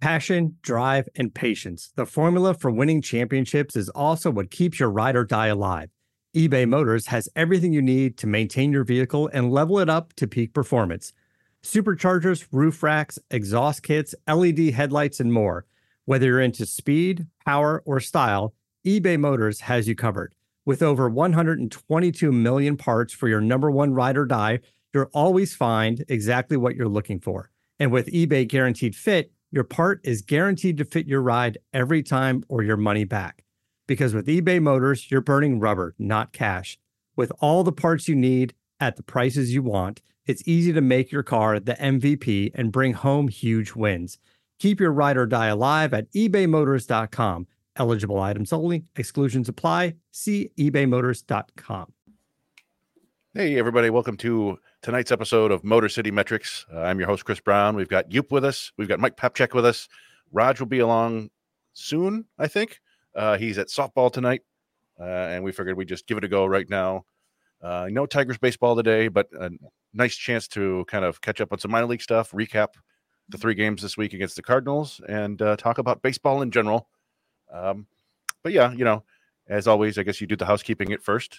Passion, drive, and patience. The formula for winning championships is also what keeps your ride or die alive. eBay Motors has everything you need to maintain your vehicle and level it up to peak performance. Superchargers, roof racks, exhaust kits, LED headlights, and more. Whether you're into speed, power, or style, eBay Motors has you covered. With over 122 million parts for your number one ride or die, you'll always find exactly what you're looking for. And with eBay Guaranteed Fit, your part is guaranteed to fit your ride every time or your money back. Because with eBay Motors, you're burning rubber, not cash. With all the parts you need at the prices you want, it's easy to make your car the MVP and bring home huge wins. Keep your ride or die alive at ebaymotors.com. Eligible items only. Exclusions apply. See ebaymotors.com. Hey, everybody. Welcome to tonight's episode of Motor City Metrics. I'm your host, Chris Brown. We've got Yoop with us. We've got Mike Papchek with us. Raj will be along soon, I think. He's at softball tonight, and we figured we'd just give it a go right now. No Tigers baseball today, but a nice chance to kind of catch up on some minor league stuff, recap the 3 games this week against the Cardinals, and talk about baseball in general. But yeah, as always, I guess you do the housekeeping at first.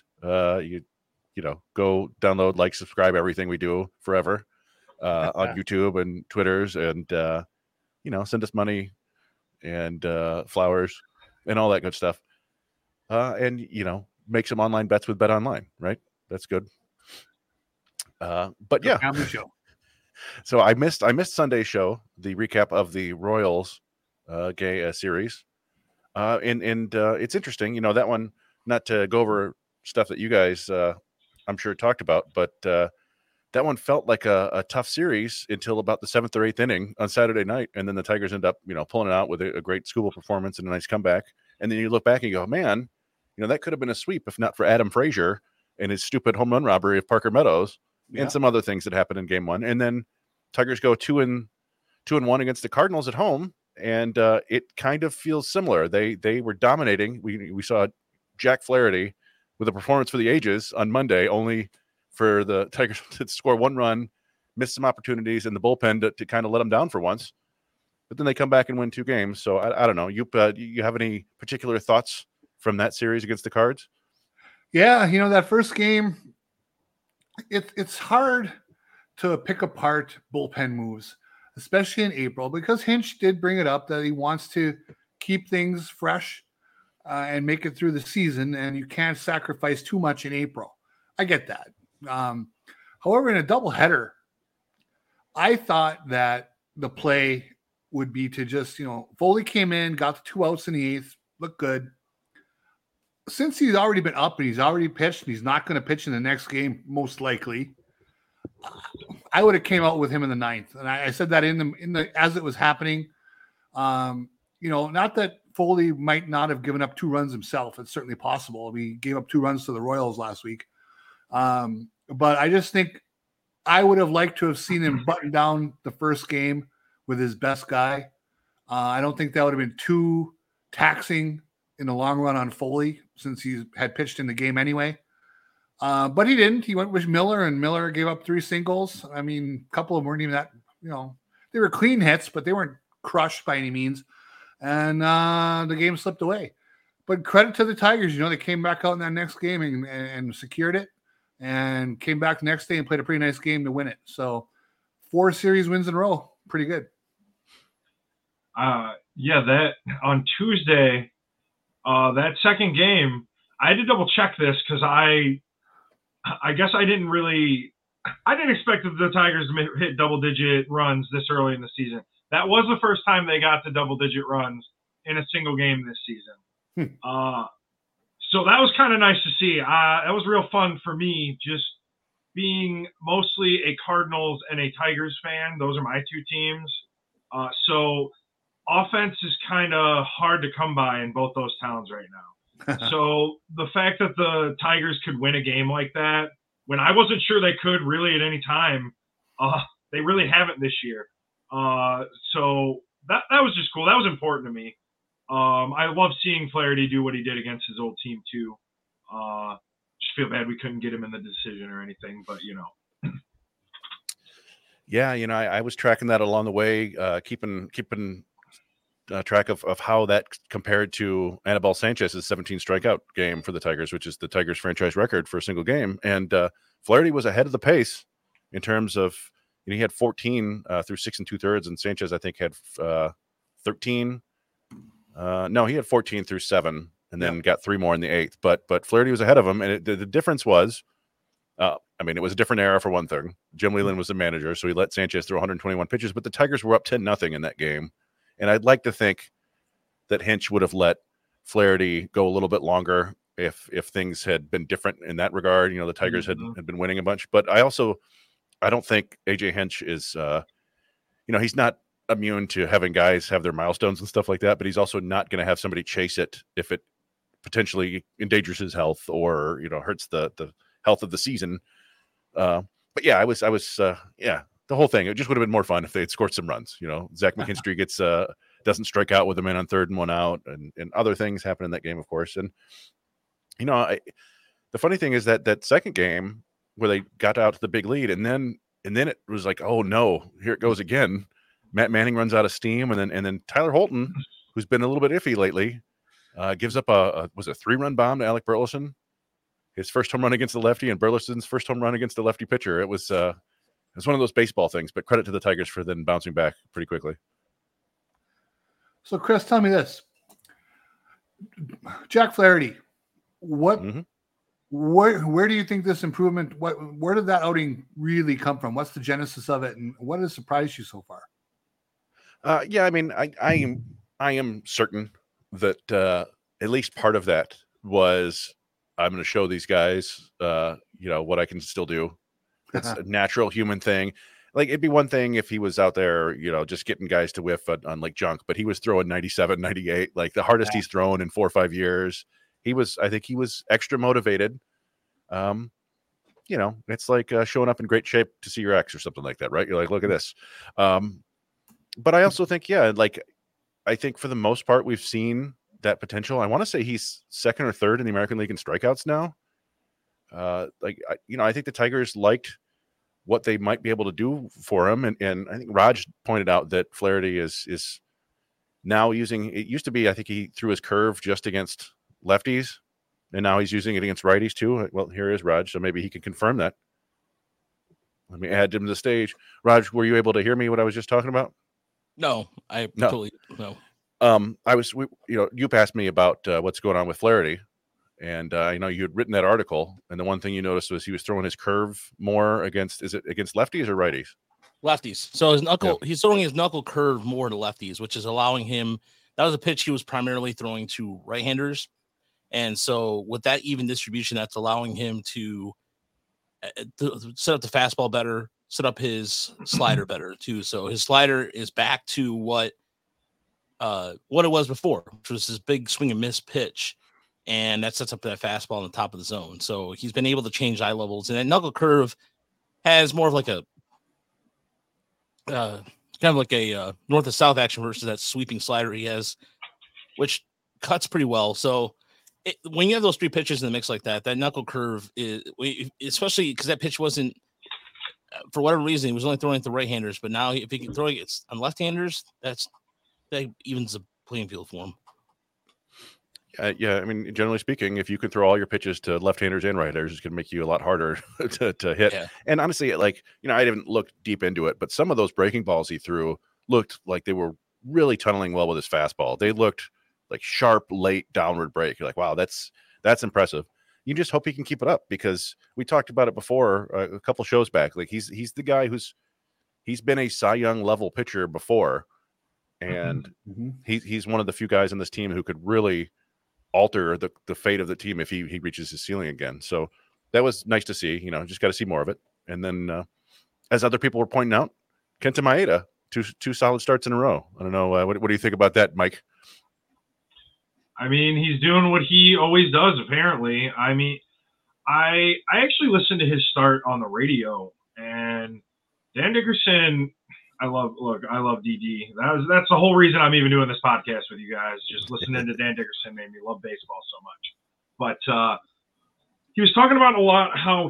Go download, like, subscribe, everything we do forever on YouTube and Twitters, and send us money and flowers and all that good stuff. And make some online bets with Bet Online, right? That's good. But yeah, show. So I missed Sunday's show, the recap of the Royals series. And it's interesting, that one, not to go over stuff that you guys I'm sure talked about, but that one felt like a tough series until about the 7th or 8th inning on Saturday night. And then the Tigers end up, pulling it out with a great Skubal performance and a nice comeback. And then you look back and you go, man, that could have been a sweep if not for Adam Frazier and his stupid home run robbery of Parker Meadows and some other things that happened in game 1. And then Tigers go 2-1 against the Cardinals at home. And it kind of feels similar. They were dominating. We saw Jack Flaherty with a performance for the ages on Monday, only for the Tigers to score 1 run, miss some opportunities in the bullpen to kind of let them down for once. But then they come back and win 2 games. So I don't know. You have any particular thoughts from that series against the Cards? Yeah, that first game, it's hard to pick apart bullpen moves, especially in April, because Hinch did bring it up that he wants to keep things fresh and make it through the season, and you can't sacrifice too much in April. I get that. However, in a doubleheader, I thought that the play would be to just, Foley came in, got the 2 outs in the 8th, looked good. Since he's already been up and he's already pitched, and he's not going to pitch in the next game, most likely, I would have came out with him in the 9th. And I said that in the as it was happening. Not that Foley might not have given up 2 runs himself. It's certainly possible. He gave up 2 runs to the Royals last week. But I just think I would have liked to have seen him button down the first game with his best guy. I don't think that would have been too taxing in the long run on Foley, since he had pitched in the game anyway. But he didn't. He went with Miller, and Miller gave up 3 singles. I mean, a couple of them weren't even that, they were clean hits, but they weren't crushed by any means. And the game slipped away. But credit to the Tigers, they came back out in that next game and secured it, and came back the next day and played a pretty nice game to win it. So 4 series wins in a row. Pretty good. That on Tuesday, that second game, I had to double check this because I guess I didn't expect the Tigers to hit double-digit runs this early in the season. That was the first time they got to double-digit runs in a single game this season. So that was kind of nice to see. That was real fun for me, just being mostly a Cardinals and a Tigers fan. Those are my 2 teams. So offense is kind of hard to come by in both those towns right now. So the fact that the Tigers could win a game like that, when I wasn't sure they could really at any time, they really haven't this year. So that was just cool. That was important to me. I love seeing Flaherty do what he did against his old team too. Just feel bad we couldn't get him in the decision or anything, but Yeah, I was tracking that along the way, keeping track of how that compared to Anibal Sanchez's 17 strikeout game for the Tigers, which is the Tigers franchise record for a single game. And Flaherty was ahead of the pace in terms of, he had 14 through 6 2/3, and Sanchez, I think, had 13. No, he had 14 through 7, and then got 3 more in the 8th. But Flaherty was ahead of him, and the difference was, it was a different era for one thing. Jim Leyland was the manager, so he let Sanchez throw 121 pitches, but the Tigers were up 10-0 in that game. And I'd like to think that Hinch would have let Flaherty go a little bit longer if things had been different in that regard. The Tigers had been winning a bunch. But I don't think A.J. Hinch is, he's not immune to having guys have their milestones and stuff like that, but he's also not going to have somebody chase it if it potentially endangers his health or, hurts the health of the season. But yeah, I was the whole thing. It just would have been more fun if they had scored some runs. Zach McKinstry gets doesn't strike out with a man on 3rd and 1 out, and other things happen in that game, of course. And the funny thing is that second game where they got out to the big lead, and then it was like, oh no, here it goes again. Matt Manning runs out of steam, and then Tyler Holton, who's been a little bit iffy lately, gives up a 3-run bomb to Alec Burleson. His first home run against the lefty, and Burleson's first home run against the lefty pitcher. It was one of those baseball things, but credit to the Tigers for then bouncing back pretty quickly. So, Chris, tell me this. Jack Flaherty, where do you think this improvement, where did that outing really come from? What's the genesis of it, and what has surprised you so far? I am certain that at least part of that was, I'm going to show these guys, what I can still do. It's a natural human thing. Like, it'd be one thing if he was out there, just getting guys to whiff on like junk, but he was throwing 97, 98, like the hardest he's thrown in 4 or 5 years. I think he was extra motivated. It's like showing up in great shape to see your ex or something like that, right? You're like, look at this. But I also think, I think for the most part, we've seen that potential. I want to say he's 2nd or 3rd in the American League in strikeouts now. I think the Tigers liked what they might be able to do for him. And I think Raj pointed out that Flaherty is now using, it used to be, I think he threw his curve just against lefties, and now he's using it against righties too. Well, here is Raj, so maybe he can confirm that. Let me add him to the stage. Raj, were you able to hear me what I was just talking about? No, totally no. You passed me about what's going on with Flaherty. And you had written that article, and the one thing you noticed was he was throwing his curve more against lefties or righties? Lefties. So he's throwing his knuckle curve more to lefties, which is allowing him. That was a pitch he was primarily throwing to right-handers, and so with that even distribution, that's allowing him to set up the fastball better, set up his slider better too. So his slider is back to what it was before, which was this big swing and miss pitch. And that sets up that fastball on the top of the zone. So he's been able to change eye levels. And that knuckle curve has more of like a kind of like a north to south action versus that sweeping slider he has, which cuts pretty well. So when you have those 3 pitches in the mix like that, that knuckle curve is, especially because that pitch wasn't, for whatever reason, he was only throwing it to right-handers. But now if he can throw it on left-handers, that evens the playing field for him. Generally speaking, if you can throw all your pitches to left-handers and right-handers, it's going to make you a lot harder to hit. Yeah. And honestly, I didn't look deep into it, but some of those breaking balls he threw looked like they were really tunneling well with his fastball. They looked like sharp, late downward break. You're like, wow, that's impressive. You just hope he can keep it up, because we talked about it before a couple shows back. Like he's the guy he's been a Cy Young level pitcher before, and he's one of the few guys on this team who could really alter the fate of the team if he reaches his ceiling again. So that was nice to see. Just got to see more of it. And then as other people were pointing out, Kenta Maeda, two solid starts in a row. I don't know, what do you think about that, Mike? He's doing what he always does, apparently. I actually listened to his start on the radio, and Dan Dickerson, I love DD. That's the whole reason I'm even doing this podcast with you guys. Just listening to Dan Dickerson made me love baseball so much. But he was talking about a lot how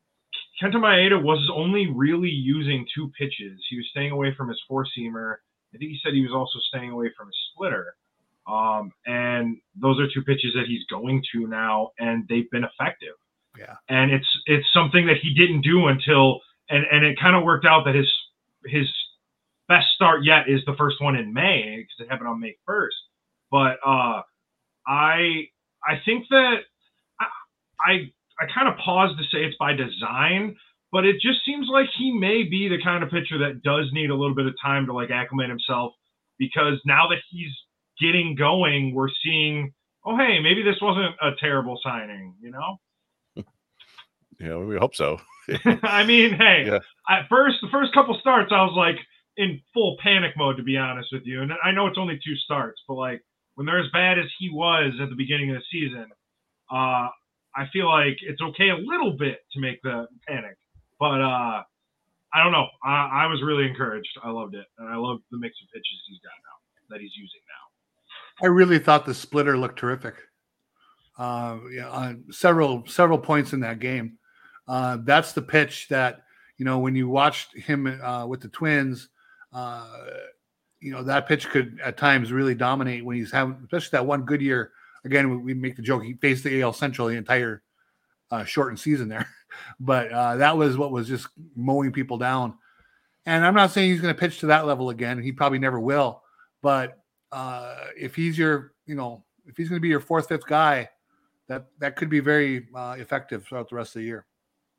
Kenta Maeda was only really using 2 pitches. He was staying away from his 4-seamer I think he said he was also staying away from his splitter. And those are two pitches that he's going to now, and they've been effective. Yeah. And it's something that he didn't do until, and it kind of worked out that his best start yet is the first one in May, because it happened on May 1st. But I think that I kind of paused to say it's by design, but it just seems like he may be the kind of pitcher that does need a little bit of time to like acclimate himself, because now that he's getting going, we're seeing, oh, hey, maybe this wasn't a terrible signing, you know? Yeah, we hope so. I mean, hey, Yeah. the first couple starts, I was like in full panic mode, to be honest with you. And I know it's only 2 starts, but like when they're as bad as he was at the beginning of the season, I feel like it's okay a little bit to make the panic. But I don't know. I was really encouraged. I loved it. And I love the mix of pitches he's got now, that he's using now. I really thought the splitter looked terrific. On several points in that game. That's the pitch that, when you watched him with the Twins, that pitch could at times really dominate when he's having, especially that one good year. Again, we make the joke, he faced the AL Central the entire shortened season there. But that was what was just mowing people down. And I'm not saying he's going to pitch to that level again. He probably never will. But if he's if he's going to be your 4th, 5th guy, that could be very effective throughout the rest of the year.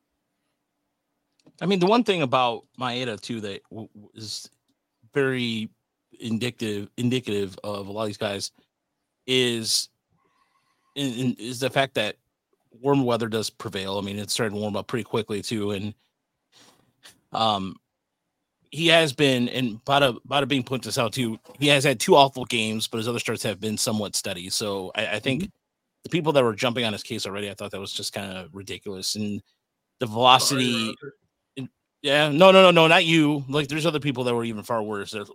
I mean, the one thing about Maeda too that is very indicative of a lot of these guys is the fact that warm weather does prevail. I mean, it's starting to warm up pretty quickly too, and he has been, and Bada Bing points this out too, he has had 2 awful games, but his other starts have been somewhat steady. So I think the people that were jumping on his case already, I thought that was just kind of ridiculous. And the velocity, yeah, no, not you. Like, there's other people that were even far worse. This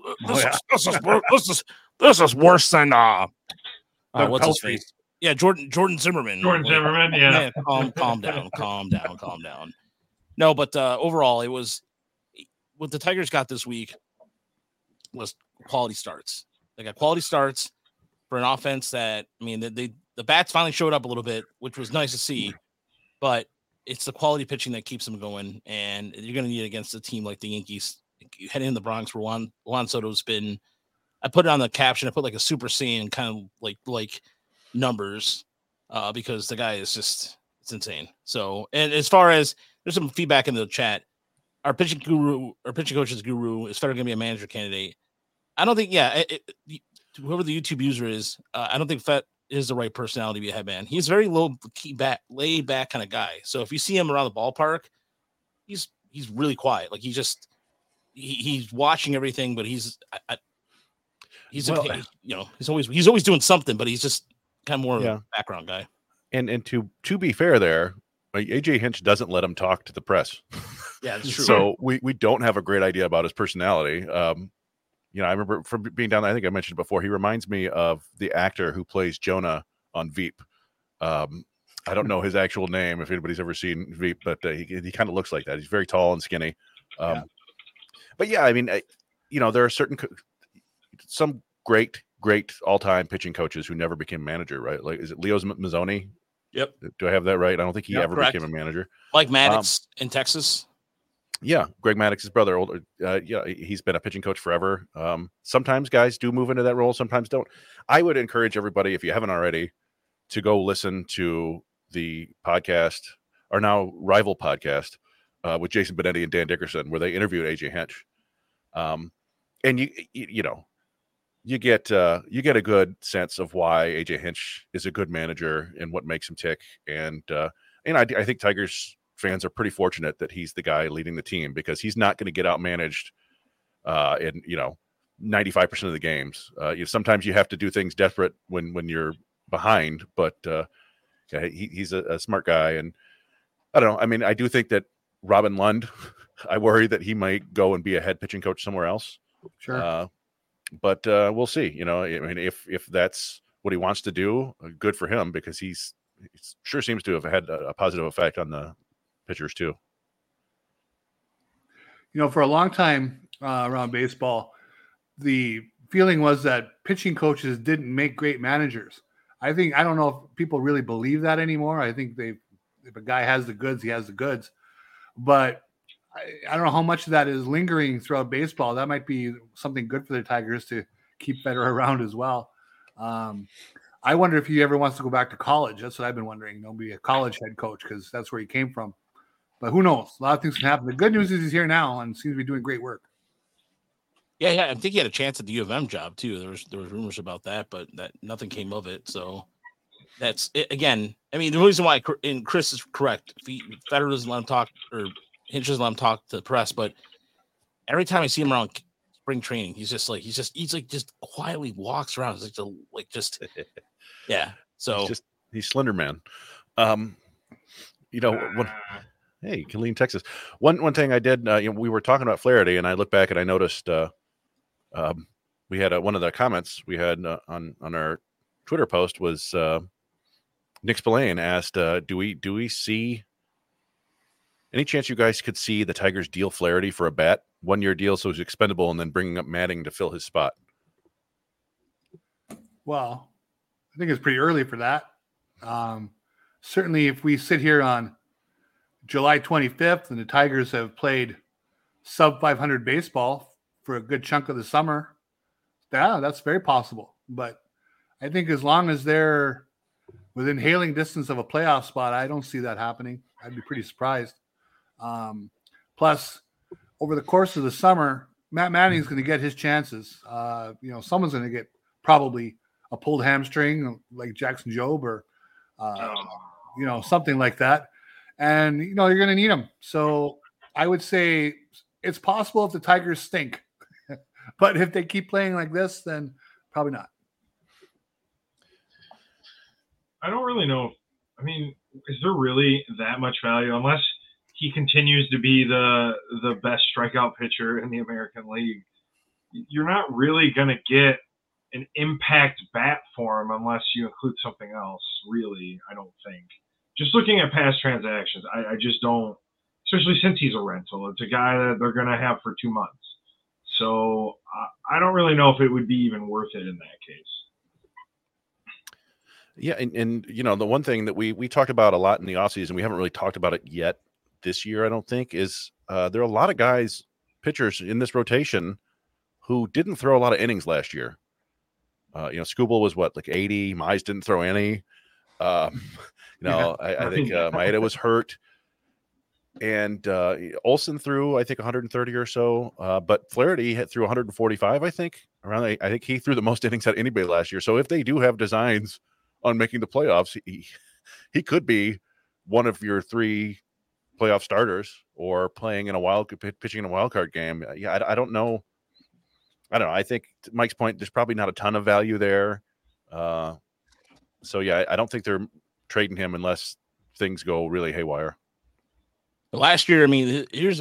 is worse than what's his face? Yeah, Jordan Zimmerman. Yeah. Calm down. No, but overall, it was what the Tigers got this week was quality starts. They got quality starts for an offense that, I mean, the bats finally showed up a little bit, which was nice to see, but it's the quality pitching that keeps them going, and you're going to need it against a team like the Yankees heading in the Bronx, where Juan Soto's been. I put it on the caption. I put like a Super Saiyan kind of like numbers because the guy is just, it's insane. So, and as far as there's some feedback in the chat, our pitching coach's guru is Federer going to be a manager candidate. I don't think, whoever the YouTube user is, I don't think Fett is the right personality to be a head man. He's very laid back kind of guy. So if you see him around the ballpark, he's really quiet. Like he's watching everything, but he's always doing something, but he's just kind of more of a background guy. And to be fair there, AJ Hinch doesn't let him talk to the press. Yeah, that's true. So we don't have a great idea about his personality. I remember from being down there, I think I mentioned before, he reminds me of the actor who plays Jonah on Veep. I don't know his actual name if anybody's ever seen Veep, but he kind of looks like that. He's very tall and skinny. But yeah, I mean, there are some great all-time pitching coaches who never became manager, right? Like, is it Leo Mazzoni? Yep. Do I have that right? I don't think he ever correct. became a manager. Like Maddox in Texas. Yeah, Greg Maddox's brother, older. He's been a pitching coach forever. Sometimes guys do move into that role, sometimes don't. I would encourage everybody, if you haven't already, to go listen to the podcast, our now rival podcast, with Jason Benetti and Dan Dickerson, where they interviewed AJ Hinch. And you get a good sense of why AJ Hinch is a good manager and what makes him tick. And I think Tigers fans are pretty fortunate that he's the guy leading the team, because he's not going to get outmanaged in 95% of the games. Sometimes you have to do things desperate when you're behind, but he's a smart guy. And I don't know. I mean, I do think that Robin Lund, I worry that he might go and be a head pitching coach somewhere else. Sure. But we'll see. I mean, if that's what he wants to do, good for him, because he sure seems to have had a positive effect on the pitchers too. For a long time around baseball, the feeling was that pitching coaches didn't make great managers. I don't know if people really believe that anymore. I think if a guy has the goods, he has the goods. But I don't know how much of that is lingering throughout baseball. That might be something good for the Tigers to keep Federer around as well. I wonder if he ever wants to go back to college. That's what I've been wondering. Be a college head coach because that's where he came from. But who knows? A lot of things can happen. The good news is he's here now and seems to be doing great work. Yeah. I think he had a chance at the U of M job too. There was rumors about that, but that nothing came of it. So that's it. Again, I mean, the reason why, and Chris is correct, Federer doesn't let him talk, or Hinch doesn't let him talk to the press, but every time I see him around spring training, he's just quietly walks around. He's yeah. So he's Slender Man. Hey, Killeen, Texas. One thing I did, we were talking about Flaherty, and I looked back and I noticed we had one of the comments we had on our Twitter post was Nick Spillane asked, "Do we see any chance you guys could see the Tigers deal Flaherty for a bat, 1-year deal, so he's expendable, and then bringing up Manning to fill his spot?" Well, I think it's pretty early for that. Certainly, if we sit here on July 25th and the Tigers have played sub 500 baseball for a good chunk of the summer, that's very possible. But I think as long as they're within hailing distance of a playoff spot, I don't see that happening. I'd be pretty surprised. Plus, over the course of the summer, Matt Manning's going to get his chances. Someone's going to get probably a pulled hamstring like Jackson Jobe or, something like that. And, you're going to need him. So I would say it's possible if the Tigers stink. But if they keep playing like this, then probably not. I don't really know. I mean, is there really that much value? Unless he continues to be the best strikeout pitcher in the American League, you're not really going to get an impact bat for him unless you include something else, really, I don't think. Just looking at past transactions, I just don't, especially since he's a rental. It's a guy that they're going to have for 2 months. So I don't really know if it would be even worth it in that case. Yeah, and the one thing that we talked about a lot in the offseason, we haven't really talked about it yet this year, I don't think, is there are a lot of guys, pitchers in this rotation who didn't throw a lot of innings last year. Skubal was like 80. Mize didn't throw any. I think Maeda was hurt. And Olsen threw, I think, 130 or so. But Flaherty threw 145, I think. I think he threw the most innings out of anybody last year. So if they do have designs on making the playoffs, he could be one of your 3 playoff starters or pitching in a wild card game. Yeah, I don't know. I think to Mike's point, there's probably not a ton of value there. I don't think they're trading him unless things go really haywire. Last year, I mean, major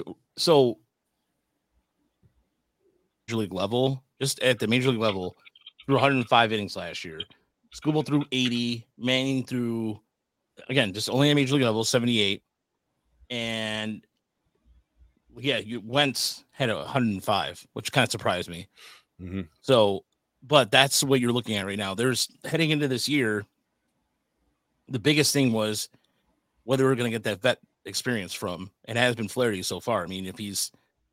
league level, just at the major league level, threw 105 innings last year. Skubal threw 80. Manning threw, again, just only at major league level, 78. And Wentz had 105, which kind of surprised me. Mm-hmm. So, but that's what you're looking at right now. There's heading into this year, the biggest thing was whether we're going to get that vet experience from, and has been Flaherty so far. I mean, if he's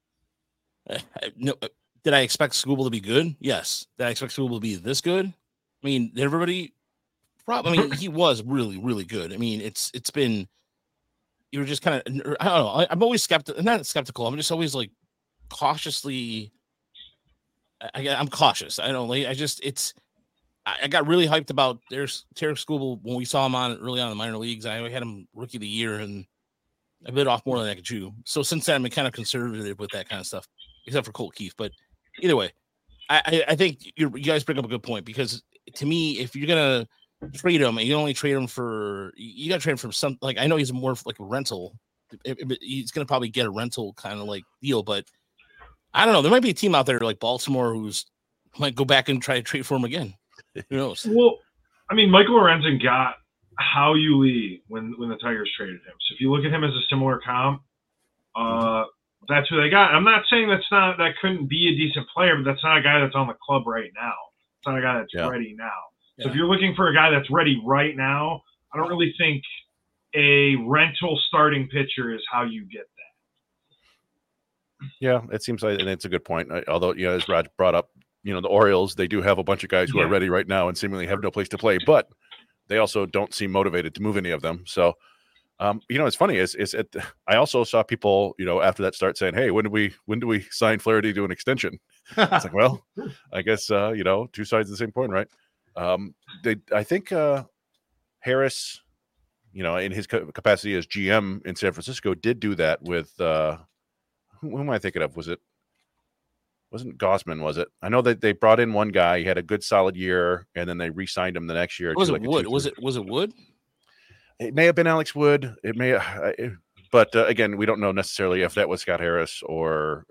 did I expect Skubal to be good? Yes. Did I expect Skubal to be this good? I mean, he was really, really good. I mean, it's been, you were just kind of, I don't know. I'm always not skeptical. I'm just always like cautiously. I'm cautious. I don't like. I got really hyped about Tarik Skubal when we saw him early on in the minor leagues. I had him rookie of the year, and I bit off more than I could chew. So since then, I've been kind of conservative with that kind of stuff, except for Colt Keith. But either way, I think you guys bring up a good point, because to me, if you're gonna trade him, and you only trade him you got to trade him from some, like, I know he's more like a rental. He's gonna probably get a rental kind of like deal, but I don't know. There might be a team out there like Baltimore who's might go back and try to trade for him again. Who knows? Well, I mean, Michael Lorenzen got Hao-Yu Lee when the Tigers traded him. So if you look at him as a similar comp, That's who they got. I'm not saying that couldn't be a decent player, but that's not a guy that's on the club right now. It's not a guy that's ready now. So if you're looking for a guy that's ready right now, I don't really think a rental starting pitcher is how you get that. Yeah, it seems like, and it's a good point. Although, as Raj brought up, the Orioles, they do have a bunch of guys who are ready right now and seemingly have no place to play, but they also don't seem motivated to move any of them. So, it's funny I also saw people, after that start saying, hey, when do we sign Flaherty to an extension? It's like, well, I guess, two sides of the same coin, right? I think Harris, in his capacity as GM in San Francisco, did do that with who am I thinking of? Wasn't Gausman, was it? I know that they brought in one guy, he had a good solid year, and then they re-signed him the next year. Was it Wood? Was it Wood? It may have been Alex Wood. It may, but again, we don't know necessarily if that was Scott Harris or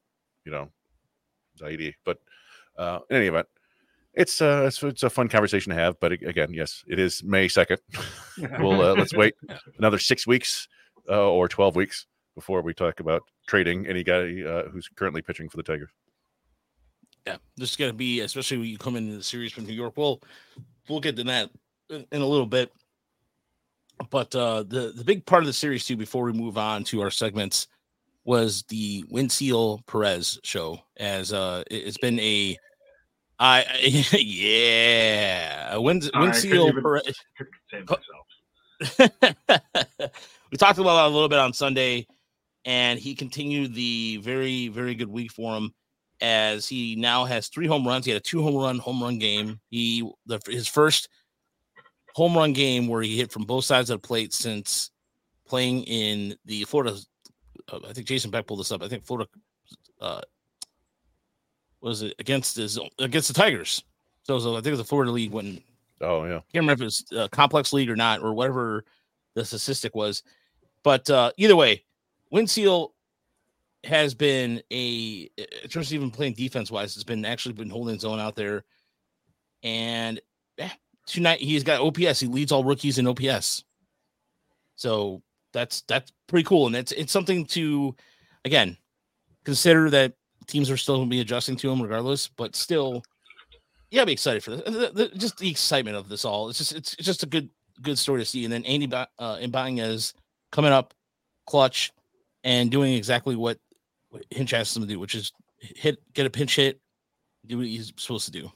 Zaidi. But in any event, it's a fun conversation to have. But again, yes, it is May 2nd. We'll let's wait another 6 weeks or 12 weeks before we talk about trading any guy who's currently pitching for the Tigers. Yeah, this is going to be, especially when you come into the series from New York. We'll get to that in a little bit. But the big part of the series, too, before we move on to our segments, was the Wenceel Perez show. As it's been Wenceel Perez. We talked about that a little bit on Sunday, and he continued the very, very good week for him, as he now has 3 home runs. He had a 2 home run game. His first home run game where he hit from both sides of the plate since playing in the Florida. I think Jason Beck pulled this up. I think Florida was it against the Tigers. So I think it was the Florida League when. Oh yeah, I can't remember if it was a complex league or not, or whatever the statistic was. But either way, Wenceel has been in terms of even playing defense wise, has been holding his own out there. And tonight he's got OPS. He leads all rookies in OPS. So that's pretty cool. And it's something to, again, consider that teams are still going to be adjusting to him regardless, but still, you gotta be excited for this. Just the excitement of this all. It's just a good story to see. And then Andy Ibanez coming up clutch and doing exactly what Hinch asks him to do, which is get a pinch hit, do what he's supposed to do.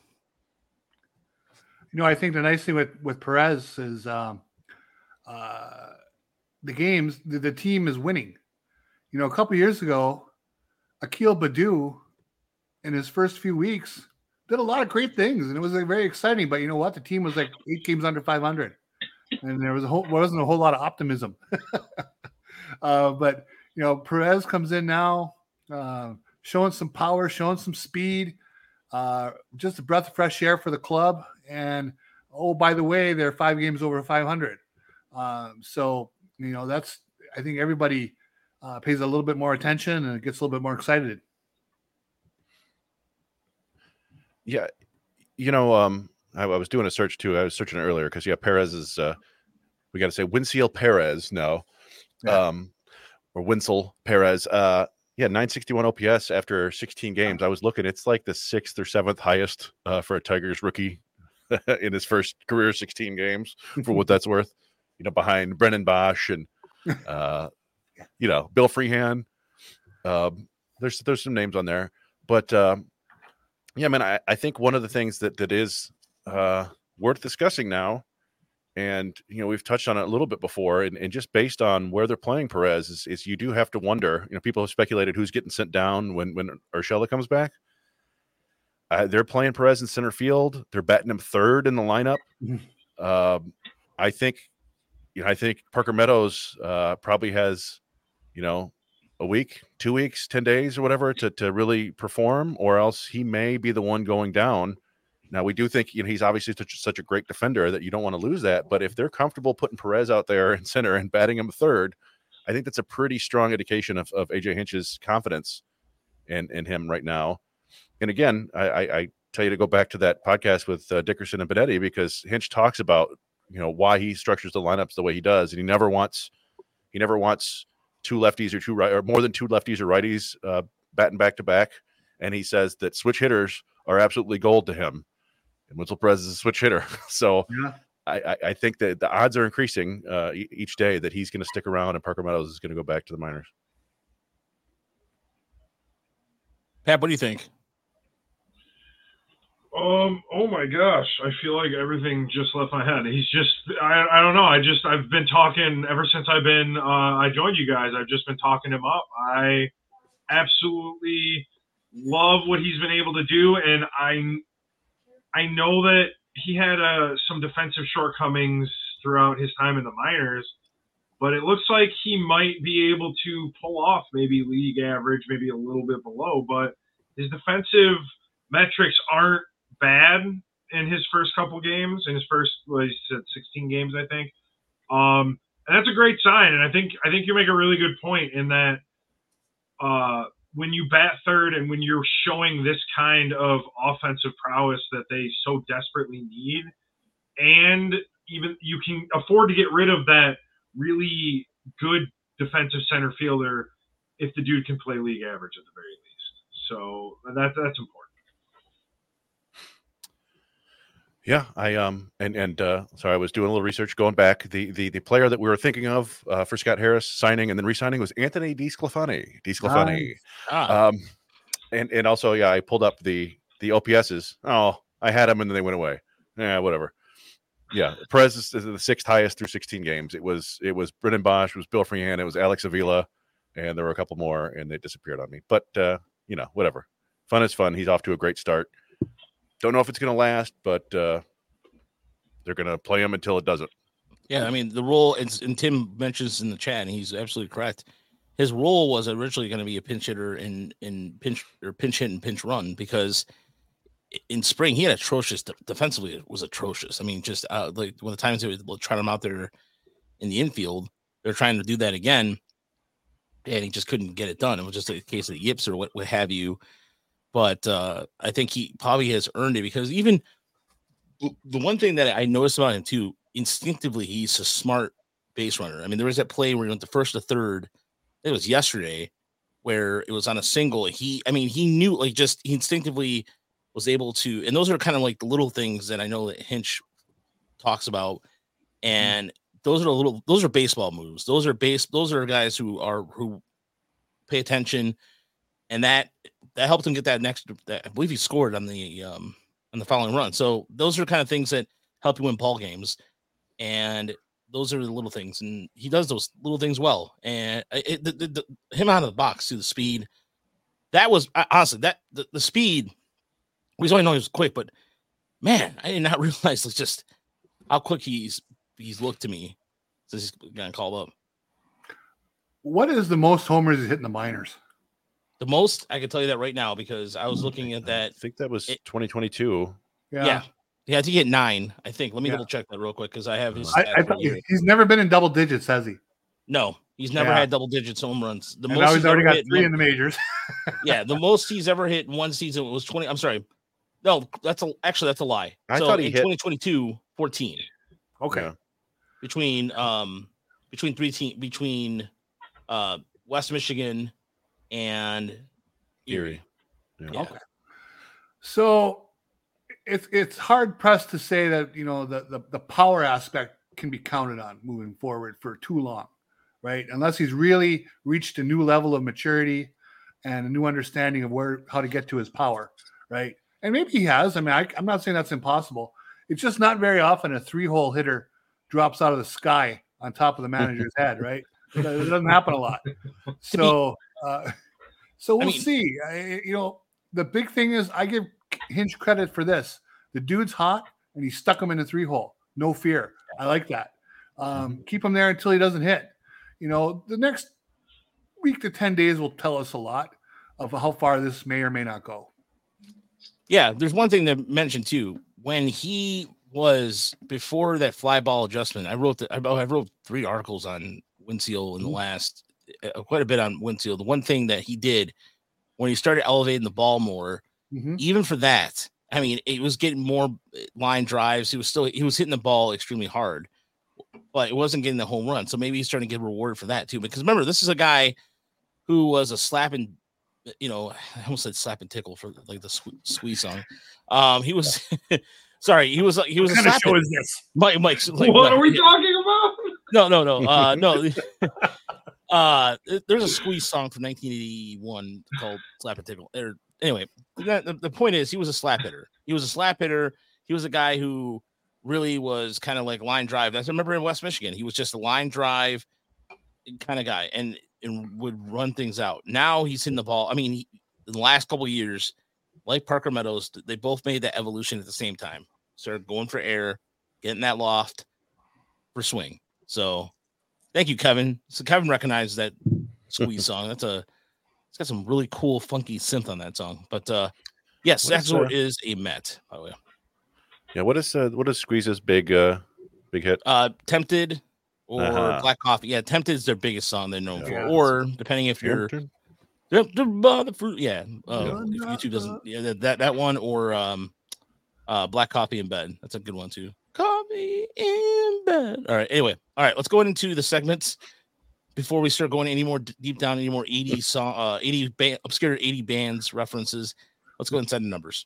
I think the nice thing with Perez is the games, the team is winning. A couple years ago, Akil Baddoo in his first few weeks did a lot of great things, and it was very exciting. But you know what? The team was 8 games under 500, and there wasn't a whole lot of optimism. But Perez comes in now, showing some power, showing some speed, just a breath of fresh air for the club. And by the way, they're 5 games over 500. So that's, I think everybody pays a little bit more attention and gets a little bit more excited. Yeah. I was doing a search too. I was searching earlier because Perez is, we got to say Wenceel Perez now, or Wenceel Perez. 961 OPS after 16 games. I was looking, it's like the 6th or 7th highest for a Tigers rookie in his first career 16 games, for what that's worth. Behind Brennan Bosch and Bill Freehan. There's some names on there, but I think one of the things that is worth discussing now, and we've touched on it a little bit before, and just based on where they're playing Perez, is you do have to wonder. People have speculated who's getting sent down when Urshela comes back. They're playing Perez in center field. They're batting him third in the lineup. I think Parker Meadows probably has, a week, 2 weeks, 10 days or whatever to really perform, or else he may be the one going down. Now, we do think he's obviously such a great defender that you don't want to lose that. But if they're comfortable putting Perez out there in center and batting him third, I think that's a pretty strong indication of AJ Hinch's confidence in him right now. And again, I tell you to go back to that podcast with Dickerson and Benetti, because Hinch talks about why he structures the lineups the way he does, and he never wants two lefties or two right, or more than two lefties or righties batting back to back, and he says that switch hitters are absolutely gold to him. And Winslow Perez is a switch hitter, so Yeah. I think that the odds are increasing each day that he's going to stick around and Parker Meadows is going to go back to the minors. Pat, what do you think? Oh my gosh, I feel like everything just left my head. He's just, I don't know. I've been talking ever since I joined you guys. I've just been talking him up. I absolutely love what he's been able to do, and I know that he had some defensive shortcomings throughout his time in the minors, but it looks like he might be able to pull off maybe league average, maybe a little bit below, but his defensive metrics aren't bad in his first couple games, in his first, well, he said 16 games, I think. And that's a great sign. And I think you make a really good point in that when you bat third and when you're showing this kind of offensive prowess that they so desperately need, and even you can afford to get rid of that really good defensive center fielder if the dude can play league average at the very least. So that's important. Yeah, sorry, I was doing a little research going back. The player that we were thinking of for Scott Harris signing and then re-signing was Anthony DeSclafani. And also, yeah, I pulled up the OPSs. Oh, I had them and then they went away. Yeah, whatever. Yeah, Perez is the sixth highest through 16 games. It was Brendan Bosch, it was Bill Freehan, it was Alex Avila, and there were a couple more, and they disappeared on me. But whatever. Fun is fun. He's off to a great start. Don't know if it's going to last, but they're going to play him until it doesn't. Yeah, I mean, the role, and Tim mentions in the chat, and he's absolutely correct. His role was originally going to be a pinch hitter in pinch hit and pinch run, because in spring he had atrocious defensively. It was atrocious. I mean, just like when the times they would try him out there in the infield, they're trying to do that again, and he just couldn't get it done. It was just a case of yips or what have you. But I think he probably has earned it, because even the one thing that I noticed about him too, instinctively, he's a smart base runner. I mean, there was that play where he went to first to third. It was yesterday where it was on a single. He knew, like, just he instinctively was able to, and those are kind of like the little things that I know that Hinch talks about. And those are baseball moves. Those are guys who pay attention, and that helped him get that I believe he scored on the following run. So those are kind of things that help you win ball games. And those are the little things, and he does those little things well. And him out of the box to the speed, that was honestly the speed. We always know he was quick, but man, I did not realize just how quick he's looked to me since he's gotten called up. What is the most homers he's hit in the minors? The most, I can tell you that right now, because I was looking at that. I think that was 2022. Yeah. I think he hit 9. I think. Let me double check that real quick, because I have his. I thought he's never been in double digits, has he? No, he's never had double digits home runs. The most he's already got 3 in the majors. Yeah, the most he's ever hit in one season was 20. I'm sorry. No, that's a lie. I thought he in hit 2022, 14. Okay. Yeah. Between West Michigan and Erie. Yeah. Okay. So it's hard pressed to say that, the power aspect can be counted on moving forward for too long, right? Unless he's really reached a new level of maturity and a new understanding of how to get to his power, right? And maybe he has. I mean, I'm not saying that's impossible. It's just not very often a 3-hole hitter drops out of the sky on top of the manager's head, right? It doesn't happen a lot. So we'll see. The big thing is I give Hinch credit for this. The dude's hot, and he stuck him in a 3-hole. No fear. I like that. Keep him there until he doesn't hit. The next week to 10 days will tell us a lot of how far this may or may not go. Yeah, there's one thing to mention too. When he was before that fly ball adjustment, I wrote 3 articles on Winseal in the last, quite a bit on Winseal. The one thing that he did when he started elevating the ball more, even for that, I mean, it was getting more line drives. He was hitting the ball extremely hard. but it wasn't getting the home run. So maybe he's starting to get rewarded for that too. Because remember, this is a guy who was a slapping, I almost said slap and tickle for like the squeeze song. He was sorry, he was a slap show is this? Mike, like, what are we talking about? No. There's a squeeze song from 1981 called Slap and Tickle. Anyway, the point is he was a slap hitter. He was a guy who really was kind of like line drive. I remember in West Michigan, he was just a line drive kind of guy and would run things out. Now he's hitting the ball. I mean, in the last couple of years, like Parker Meadows, they both made that evolution at the same time. Started going for air, getting that loft for swing. So thank you, Kevin. So Kevin recognized that squeeze song. It's got some really cool, funky synth on that song. But yes, Axelrod is a Met, by the way. Yeah, what is Squeeze's big hit? Tempted or Black Coffee. Yeah, Tempted is their biggest song they're known for. Or depending if you're the fruit. Yeah. If YouTube doesn't that one or Black Coffee in Bed. That's a good one too. Coffee in bed. All right. Anyway, let's go into the segments before we start going any more deep down, any more 80 song, obscure 80 bands references. Let's go inside the numbers.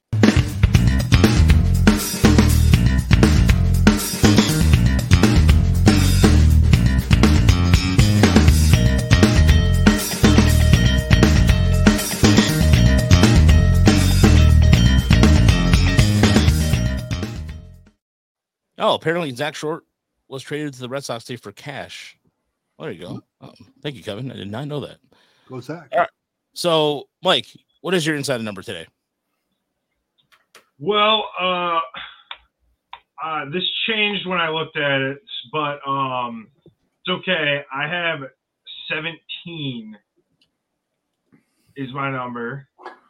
Oh, apparently Zach Short was traded to the Red Sox today for cash. There you go. Thank you, Kevin. I did not know that. Go Zach. All right. So, Mike, what is your inside number today? Well, this changed when I looked at it, but it's okay. I have 17 is my number.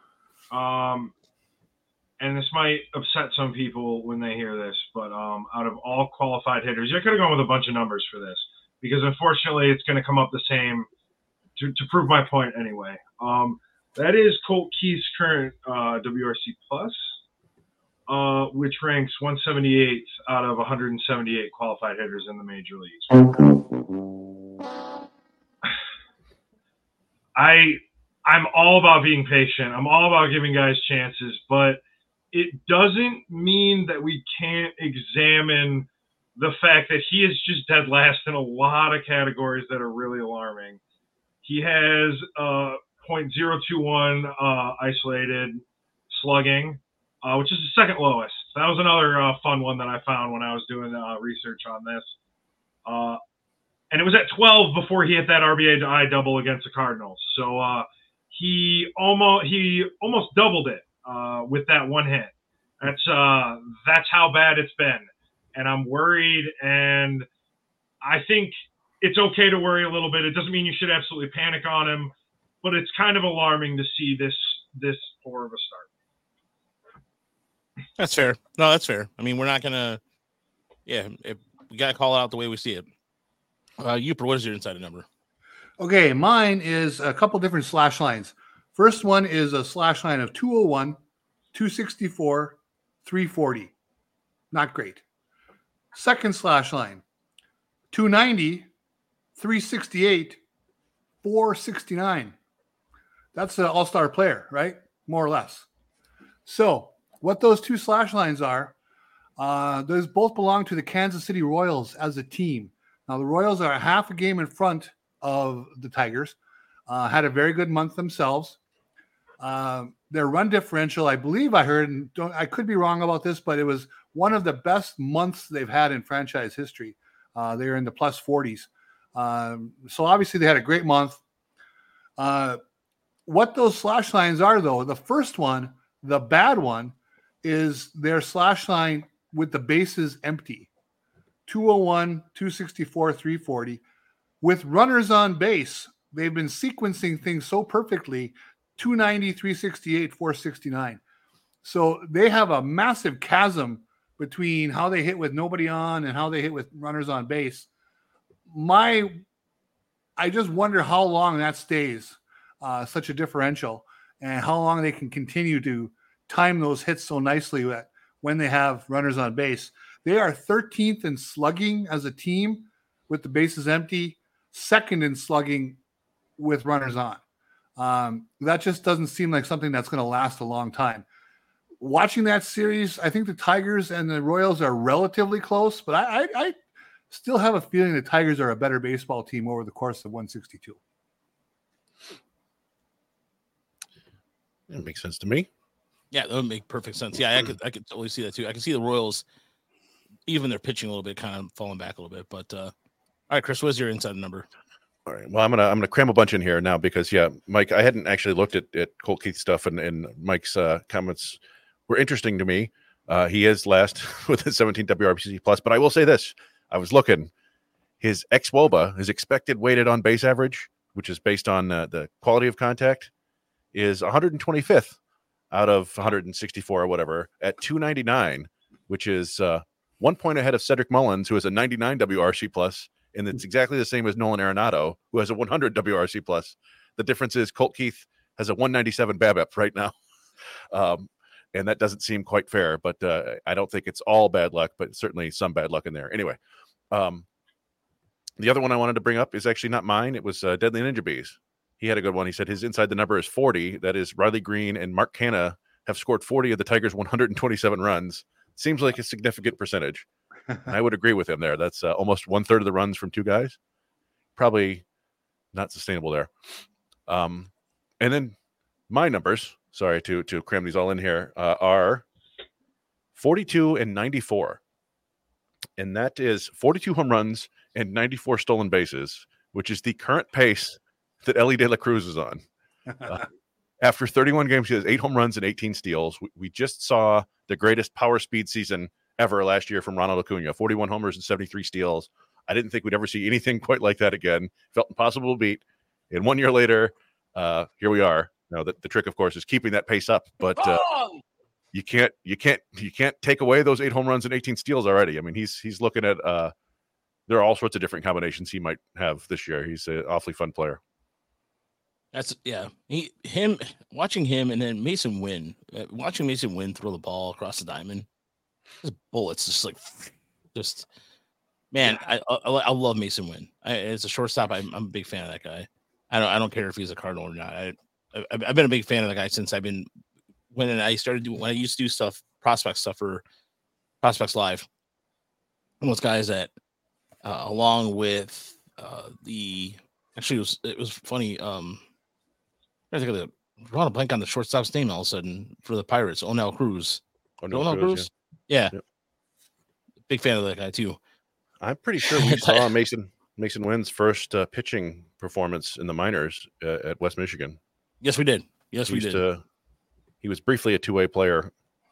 And this might upset some people when they hear this, but out of all qualified hitters, I could have gone with a bunch of numbers for this because unfortunately it's going to come up the same to prove my point anyway. That is Colt Keith's current WRC plus, which ranks 178th out of 178 qualified hitters in the major leagues. I'm all about being patient. I'm all about giving guys chances, but it doesn't mean that we can't examine the fact that he is just dead last in a lot of categories that are really alarming. He has .021 isolated slugging, which is the second lowest. That was another fun one that I found when I was doing research on this. And it was at 12 before he hit that RBI double against the Cardinals. So he almost doubled it with that one hit. That's how bad it's been. And I'm worried, and I think it's okay to worry a little bit. It doesn't mean you should absolutely panic on him, but it's kind of alarming to see this poor of a start. That's fair. No, that's fair. I mean, we're not gonna. Yeah, we gotta call it out the way we see it. Uper, what is your inside number? Okay, mine is a couple different slash lines. First one is a slash line of 201, 264, 340. Not great. Second slash line, 290, 368, 469. That's an all-star player, right? More or less. So what those two slash lines are, those both belong to the Kansas City Royals as a team. Now, the Royals are a half a game in front of the Tigers, had a very good month themselves. Their run differential, I believe I heard, and I could be wrong about this, but it was one of the best months they've had in franchise history. They're in the plus 40s. So obviously they had a great month. What those slash lines are, though, the first one, the bad one, is their slash line with the bases empty. 201, 264, 340. With runners on base, they've been sequencing things so perfectly, 290, 368, 469. So they have a massive chasm between how they hit with nobody on and how they hit with runners on base. I just wonder how long that stays, such a differential, and how long they can continue to time those hits so nicely that when they have runners on base. They are 13th in slugging as a team, with the bases empty, second in slugging with runners on. That just doesn't seem like something that's going to last a long time. Watching that series, I think the Tigers and the Royals are relatively close, but I still have a feeling the Tigers are a better baseball team over the course of 162. That makes sense to me. Yeah, that would make perfect sense. Yeah, I could totally see that too. I can see the Royals, even their pitching a little bit, kind of falling back a little bit. But all right, Chris, what's your inside number? All right. Well, I'm gonna cram a bunch in here now because Mike, I hadn't actually looked at Colt Keith stuff, and Mike's comments were interesting to me. He is last with a 17 WRC plus, but I will say this: I was looking, his xWOBA, his expected weighted on base average, which is based on the quality of contact, is 125th out of 164 or whatever at 299, which is 1 point ahead of Cedric Mullins, who has a 99 WRC plus, and it's exactly the same as Nolan Arenado, who has a 100 WRC plus. The difference is Colt Keith has a 197 BABIP right now. And that doesn't seem quite fair, but I don't think it's all bad luck, but certainly some bad luck in there. Anyway, the other one I wanted to bring up is actually not mine. It was Deadly Ninja Bees. He had a good one. He said his inside the number is 40. That is Riley Green and Mark Canha have scored 40 of the Tigers' 127 runs. Seems like a significant percentage. And I would agree with him there. That's almost 1/3 of the runs from two guys. Probably not sustainable there. And then my numbers, sorry to cram these all in here, are 42 and 94. And that is 42 home runs and 94 stolen bases, which is the current pace that Elly De La Cruz is on. After 31 games, he has 8 home runs and 18 steals. We just saw the greatest power speed season ever last year from Ronald Acuna, 41 homers and 73 steals. I didn't think we'd ever see anything quite like that again. Felt impossible to beat. And 1 year later, here we are. Now, the trick, of course, is keeping that pace up, but you can't take away those 8 home runs and 18 steals already. I mean, he's looking at there are all sorts of different combinations he might have this year. He's an awfully fun player. That's watching him and then Mason Wynn, watching Mason Wynn throw the ball across the diamond, just bullets, man. I love Mason Wynn. As a shortstop, I'm a big fan of that guy. I don't care if he's a Cardinal or not. I've been a big fan of the guy since when I used to do stuff, prospect stuff for Prospects Live. One of those guys that, along with it was funny. I think of drawing a blank on the shortstop's name all of a sudden for the Pirates. Onel Cruz. Onel Cruz? Yeah. Yep. Big fan of that guy too. I'm pretty sure we saw Mason Wynn's first pitching performance in the minors at West Michigan. Yes, we did. We did. He was briefly a two-way player.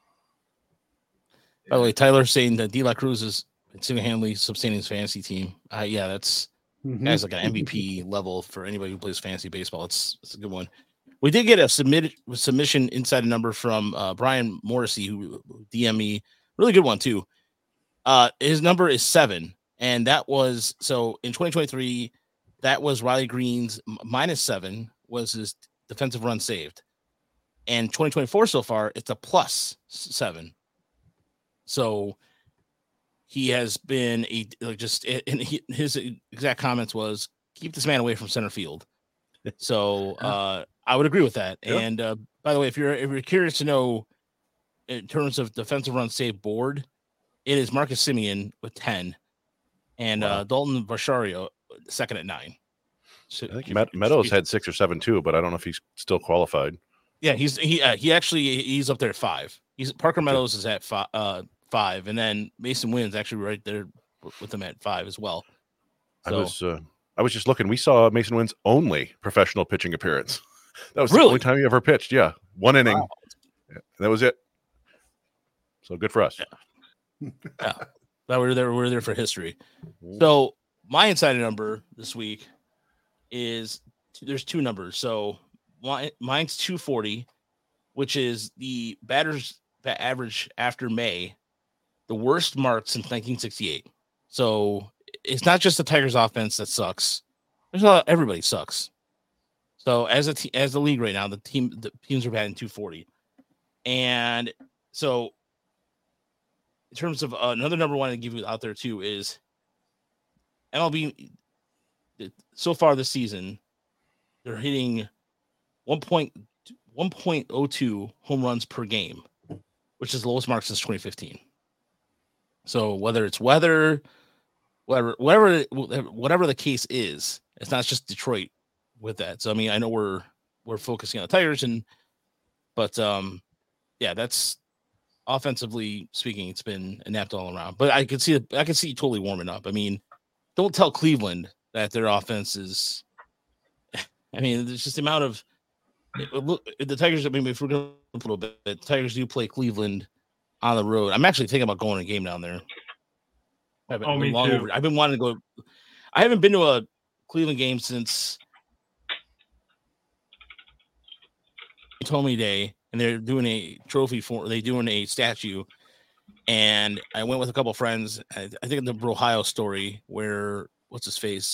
By the way, Tyler saying that De La Cruz is single-handedly sustaining his fantasy team. That's like an MVP level for anybody who plays fantasy baseball. It's a good one. We did get a submission inside a number from Brian Morrissey, who DM me. Really good one too. His number is 7, and that was so in 2023. That was Riley Green's -7 was his defensive run saved, and 2024 so far it's a +7. So he has been his exact comments was keep this man away from center field. So I would agree with that. Yeah. And by the way, if you're curious to know in terms of defensive run save board, it is Marcus Semien with 10 and Dalton Varshario second at 9. So I think Meadows had 6 or 7 too, but I don't know if he's still qualified. Yeah, he's up there at 5. Parker Meadows is at 5, and then Mason Wynn's actually right there with him at 5 as well. So, I was just looking. We saw Mason Wynn's only professional pitching appearance. That was the only time he ever pitched. Yeah, 1 inning. Wow. And that was it. So good for us. Yeah. We're there for history. So my insider number this week is there's 2 numbers. So mine's 240, which is the batter's average after May, the worst mark since 1968. So it's not just the Tigers offense that sucks. Everybody sucks. So as the league right now, the teams are batting 240. And so in terms of another number one to give you out there too is MLB so far this season, they're hitting 1.02 home runs per game, which is the lowest mark since 2015. So whether it's weather, whatever the case is, it's not just Detroit with that. So I mean, I know we're focusing on the Tigers, but yeah, that's offensively speaking, it's been inept all around. But I can see it totally warming up. I mean, don't tell Cleveland that their offense is. I mean, there's just the amount of look the Tigers. I mean, if we're going to a little bit, the Tigers do play Cleveland on the road. I'm actually thinking about going to a game down there. Me too. I've been wanting to go. I haven't been to a Cleveland game since Tommy Day, and they're doing a a statue. And I went with a couple of friends. I think the Ohio story where what's his face?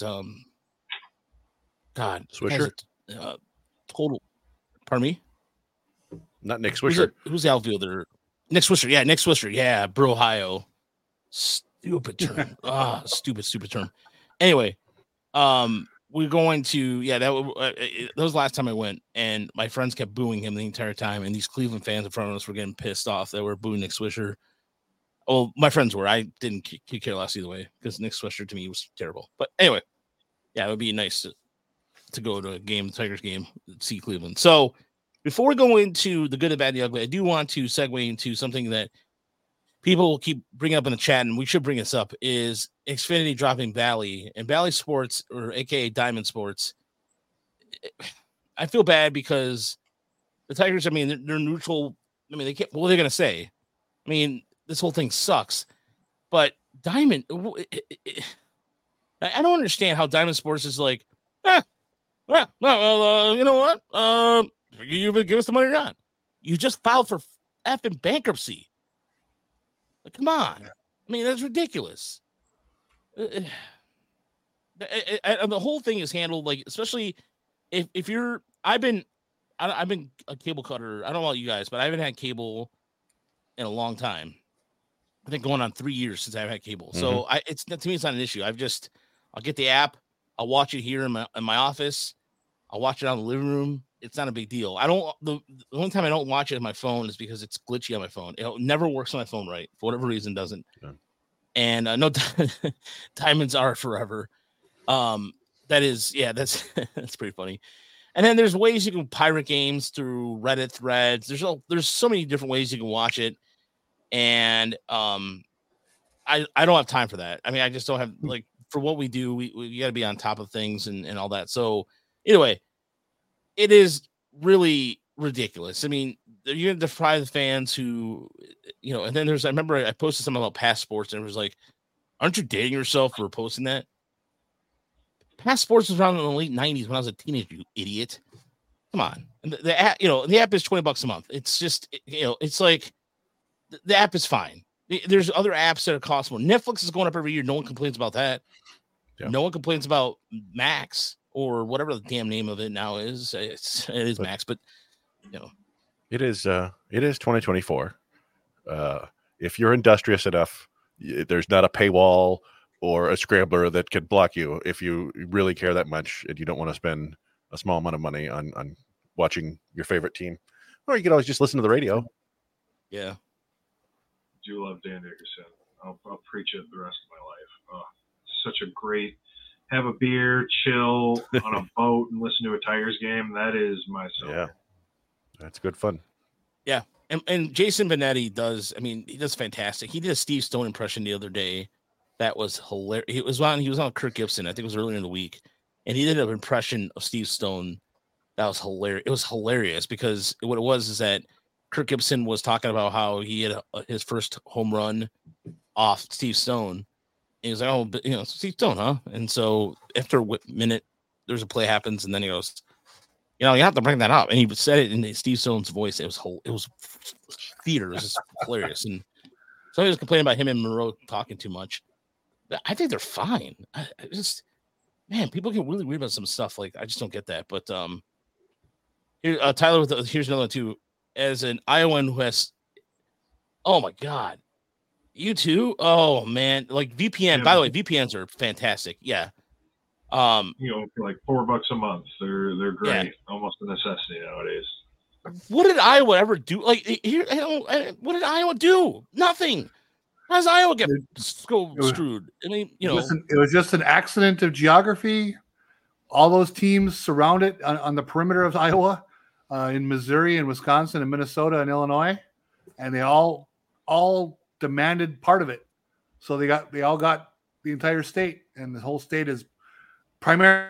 God, Swisher. Total. Pardon me. Not Nick Swisher. Who's the outfielder? Nick Swisher. Yeah, Nick Swisher. Yeah, Ohio. Stupid term. Stupid term. Anyway, we're going to that was the last time I went, and my friends kept booing him the entire time, and these Cleveland fans in front of us were getting pissed off that we're booing Nick Swisher. Well, my friends were. I didn't care less either way because Nick Swisher to me was terrible. But anyway, yeah, it would be nice to go to a game, the Tigers game, see Cleveland. So before we go into the good, the bad, the ugly, I do want to segue into something that people keep bringing up in the chat, and we should bring this up, is Xfinity dropping Bally and Bally Sports, or AKA Diamond Sports. I feel bad because the Tigers, I mean, they're neutral. I mean, they can't, what are they going to say? I mean, this whole thing sucks, but Diamond, I don't understand how Diamond Sports is like, you know what? You give us the money or not? You just filed for effing bankruptcy. Like, come on. I mean, that's ridiculous. The whole thing is handled like, especially if you're, I've been a cable cutter. I don't know about you guys, but I haven't had cable in a long time. I think going on 3 years since I've had cable. Mm-hmm. So to me, it's not an issue. I'll get the app. I'll watch it here in my office. I'll watch it on the living room. It's not a big deal. The only time I don't watch it on my phone is because it's glitchy on my phone. It never works on my phone right. For whatever reason, doesn't. Yeah. And no, diamonds are forever. That is, yeah, that's pretty funny. And then there's ways you can pirate games through Reddit threads. There's so many different ways you can watch it. And I don't have time for that. I mean, I just don't have, like, for what we do, we got to be on top of things and all that. So anyway, it is really ridiculous. I mean, you're going to deprive the fans who, you know, and then I remember I posted something about Past Sports, and it was like, aren't you dating yourself for posting that? Past Sports was around in the late 90s when I was a teenager, you idiot. Come on. And the app, you know, the app is $20 a month. It's just, you know, it's like the app is fine. There's other apps that are cost more. Netflix is going up every year. No one complains about that. Yeah. No one complains about Max or whatever the damn name of it now is. It is Max, but you know, it is 2024. If you're industrious enough, there's not a paywall or a scrambler that could block you if you really care that much and you don't want to spend a small amount of money on watching your favorite team. Or you could always just listen to the radio. Yeah. I do love Dan Dickerson. I'll preach it the rest of my life. Oh, such a great, have a beer, chill on a boat and listen to a Tigers game. That is my soul. Yeah. That's good fun. Yeah. And Jason Benetti he does fantastic. He did a Steve Stone impression the other day. That was hilarious. He was on Kirk Gibson. I think it was earlier in the week. And he did an impression of Steve Stone. That was hilarious. It was hilarious because what it was is that Kirk Gibson was talking about how he had his first home run off Steve Stone. And he was like, oh, but, you know, Steve Stone, huh? And so after a minute, there's a play happens, and then he goes, you know, you have to bring that up. And he said it in Steve Stone's voice. It was theater. It was just hilarious. And somebody was complaining about him and Monroe talking too much. I think they're fine. Man, people get really weird about some stuff. Like, I just don't get that. But here, Tyler, here's another one too. As an Iowan who has, oh my God, You too? Oh man, like VPN. Yeah. By the way, VPNs are fantastic. Yeah. For like $4 a month, they're great. Yeah. Almost a necessity nowadays. What did Iowa ever do? Like here, what did Iowa do? Nothing. How does Iowa get screwed? I mean, it was just an accident of geography. All those teams surround it on the perimeter of Iowa, in Missouri and Wisconsin and Minnesota and Illinois, and they all demanded part of it. So they all got the entire state, and the whole state is primarily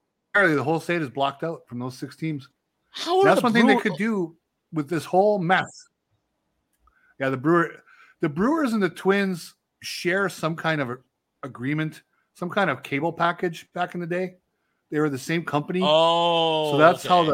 blocked out from those 6 teams. That's one thing they could do with this whole mess. Yeah, the Brewers and the Twins share some kind of agreement, some kind of cable package back in the day. They were the same company. Oh, so that's how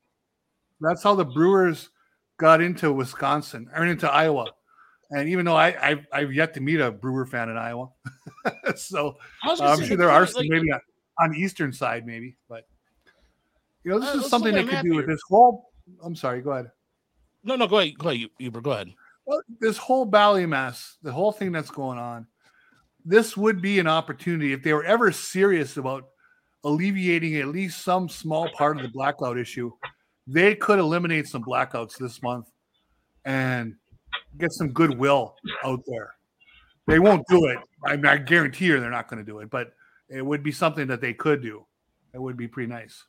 the Brewers got into Wisconsin or into Iowa. And even though I've yet to meet a Brewer fan in Iowa, so I'm sure there are some maybe on the eastern side, maybe. But this is something they could do with this whole. I'm sorry. Go ahead. No, go ahead. Go ahead, Uber. Go ahead. Well, this whole Bally mess, the whole thing that's going on, this would be an opportunity if they were ever serious about alleviating at least some small part of the blackout issue. They could eliminate some blackouts this month and get some goodwill out there. They won't do it. I guarantee you they're not going to do it, but it would be something that they could do. It would be pretty nice.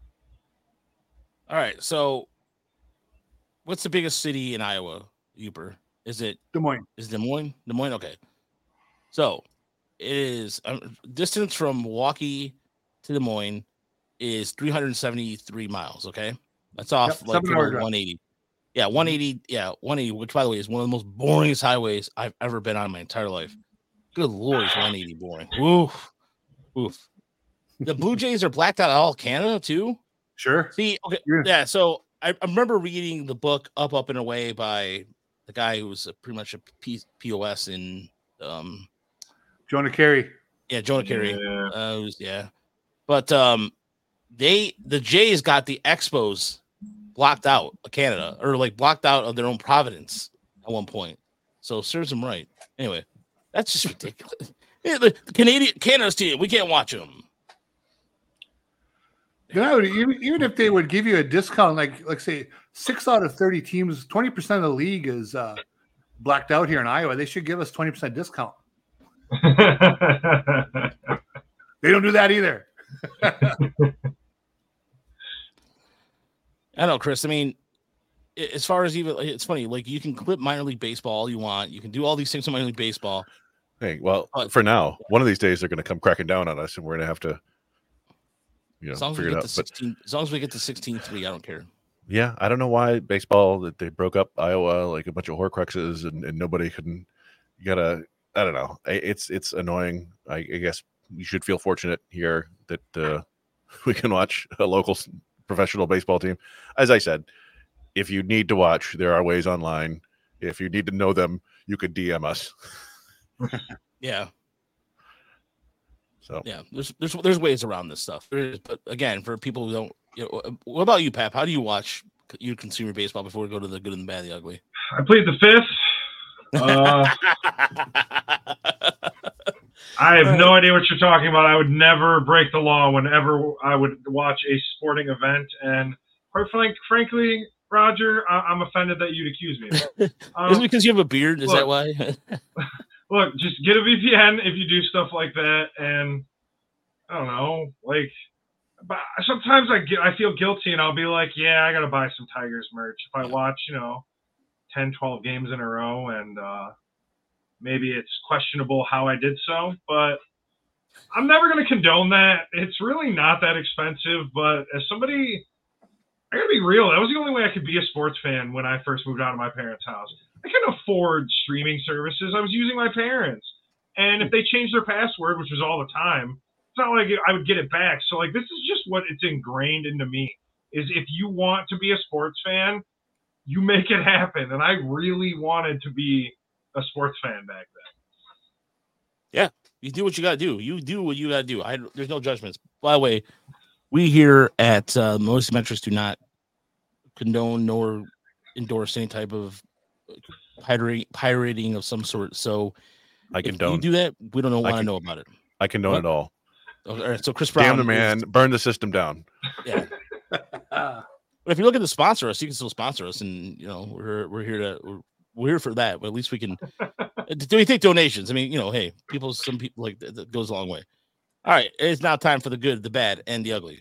All right. So what's the biggest city in Iowa, Uber? Is it Des Moines? Is Des Moines? Des Moines? Okay. So it is distance from Milwaukee to Des Moines is 373 miles. Okay. That's off like 180. Yeah, 180. Yeah, 180, which by the way is one of the most boringest highways I've ever been on in my entire life. Good Lord, is 180 boring. Oof. The Blue Jays are blacked out of all Canada too. Sure. See, okay, yeah. So I remember reading the book Up and Away by the guy who was pretty much a POS in Jonah Carey. Yeah, Jonah Carey. Yeah. But the Jays got the Expos blocked out of Canada, or like blocked out of their own province at one point. So serves them right. Anyway, that's just ridiculous. The Canada's team, we can't watch them. Even if they would give you a discount, like say 6 out of 30 teams, 20% of the league is blacked out here in Iowa. They should give us 20% discount. They don't do that either. I know, Chris. I mean, as far as even, it's funny. Like you can clip minor league baseball all you want. You can do all these things in minor league baseball. Hey, well, for now, one of these days they're going to come cracking down on us, and we're going to have to, figure it out. As long as we get to 16-3, I don't care. Yeah, I don't know why baseball that they broke up Iowa like a bunch of Horcruxes, and nobody couldn't. I don't know. It's annoying. I guess you should feel fortunate here that we can watch a local professional baseball team. As I said, if you need to watch, there are ways online. If you need to know them, you could DM us. Yeah. So yeah, there's ways around this stuff. But again, for people who don't, what about you, Pap? How do you watch your consumer baseball before we go to the good and the bad, the ugly? I played the fifth. I have no idea what you're talking about. I would never break the law whenever I would watch a sporting event. And quite frankly, Roger, I'm offended that you'd accuse me of it. Is it because you have a beard? Is that why? Look, just get a VPN if you do stuff like that. And I don't know, but sometimes I feel guilty and I'll be like, yeah, I got to buy some Tigers merch. If I watch, 10, 12 games in a row and, maybe it's questionable how I did so, but I'm never going to condone that. It's really not that expensive, but as somebody, I got to be real. That was the only way I could be a sports fan when I first moved out of my parents' house. I couldn't afford streaming services. I was using my parents. And if they changed their password, which was all the time, it's not like I would get it back. So this is just what it's ingrained into me is if you want to be a sports fan, you make it happen. And I really wanted to be a sports fan back then. Yeah, you do what you got to do. You do what you got to do. There's no judgments. By the way, we here at Melissa Metrics do not condone nor endorse any type of pirating of some sort. So I condone. If you do that, we don't want to know about it. I condone it all. All right, so Chris Brown, damn the man, burn the system down. Yeah. But if you're looking to sponsor us, you can still sponsor us, and we're here for that. But at least we can. Do we take donations? I mean, hey, some people like that goes a long way. All right, it's now time for the good, the bad, and the ugly.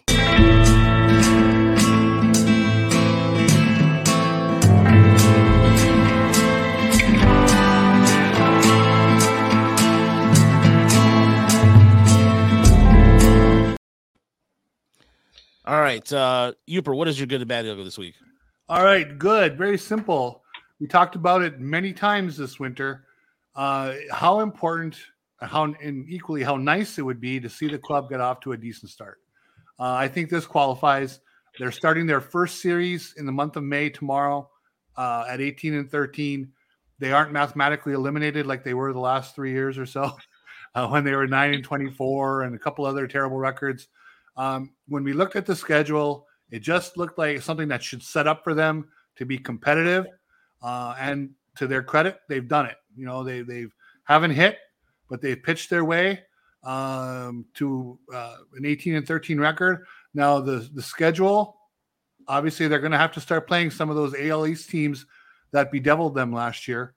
All right, Uper, what is your good, the bad, the ugly this week? All right, good. Very simple. We talked about it many times this winter. How important, and equally how nice it would be to see the club get off to a decent start. I think this qualifies. They're starting their first series in the month of May tomorrow at 18-13. They aren't mathematically eliminated like they were the last 3 years or so when they were 9-24 and a couple other terrible records. When we looked at the schedule, it just looked like something that should set up for them to be competitive. And to their credit, they've done it. They haven't hit, but they've pitched their way to an 18-13 record. Now the schedule, obviously, they're going to have to start playing some of those AL East teams that bedeviled them last year.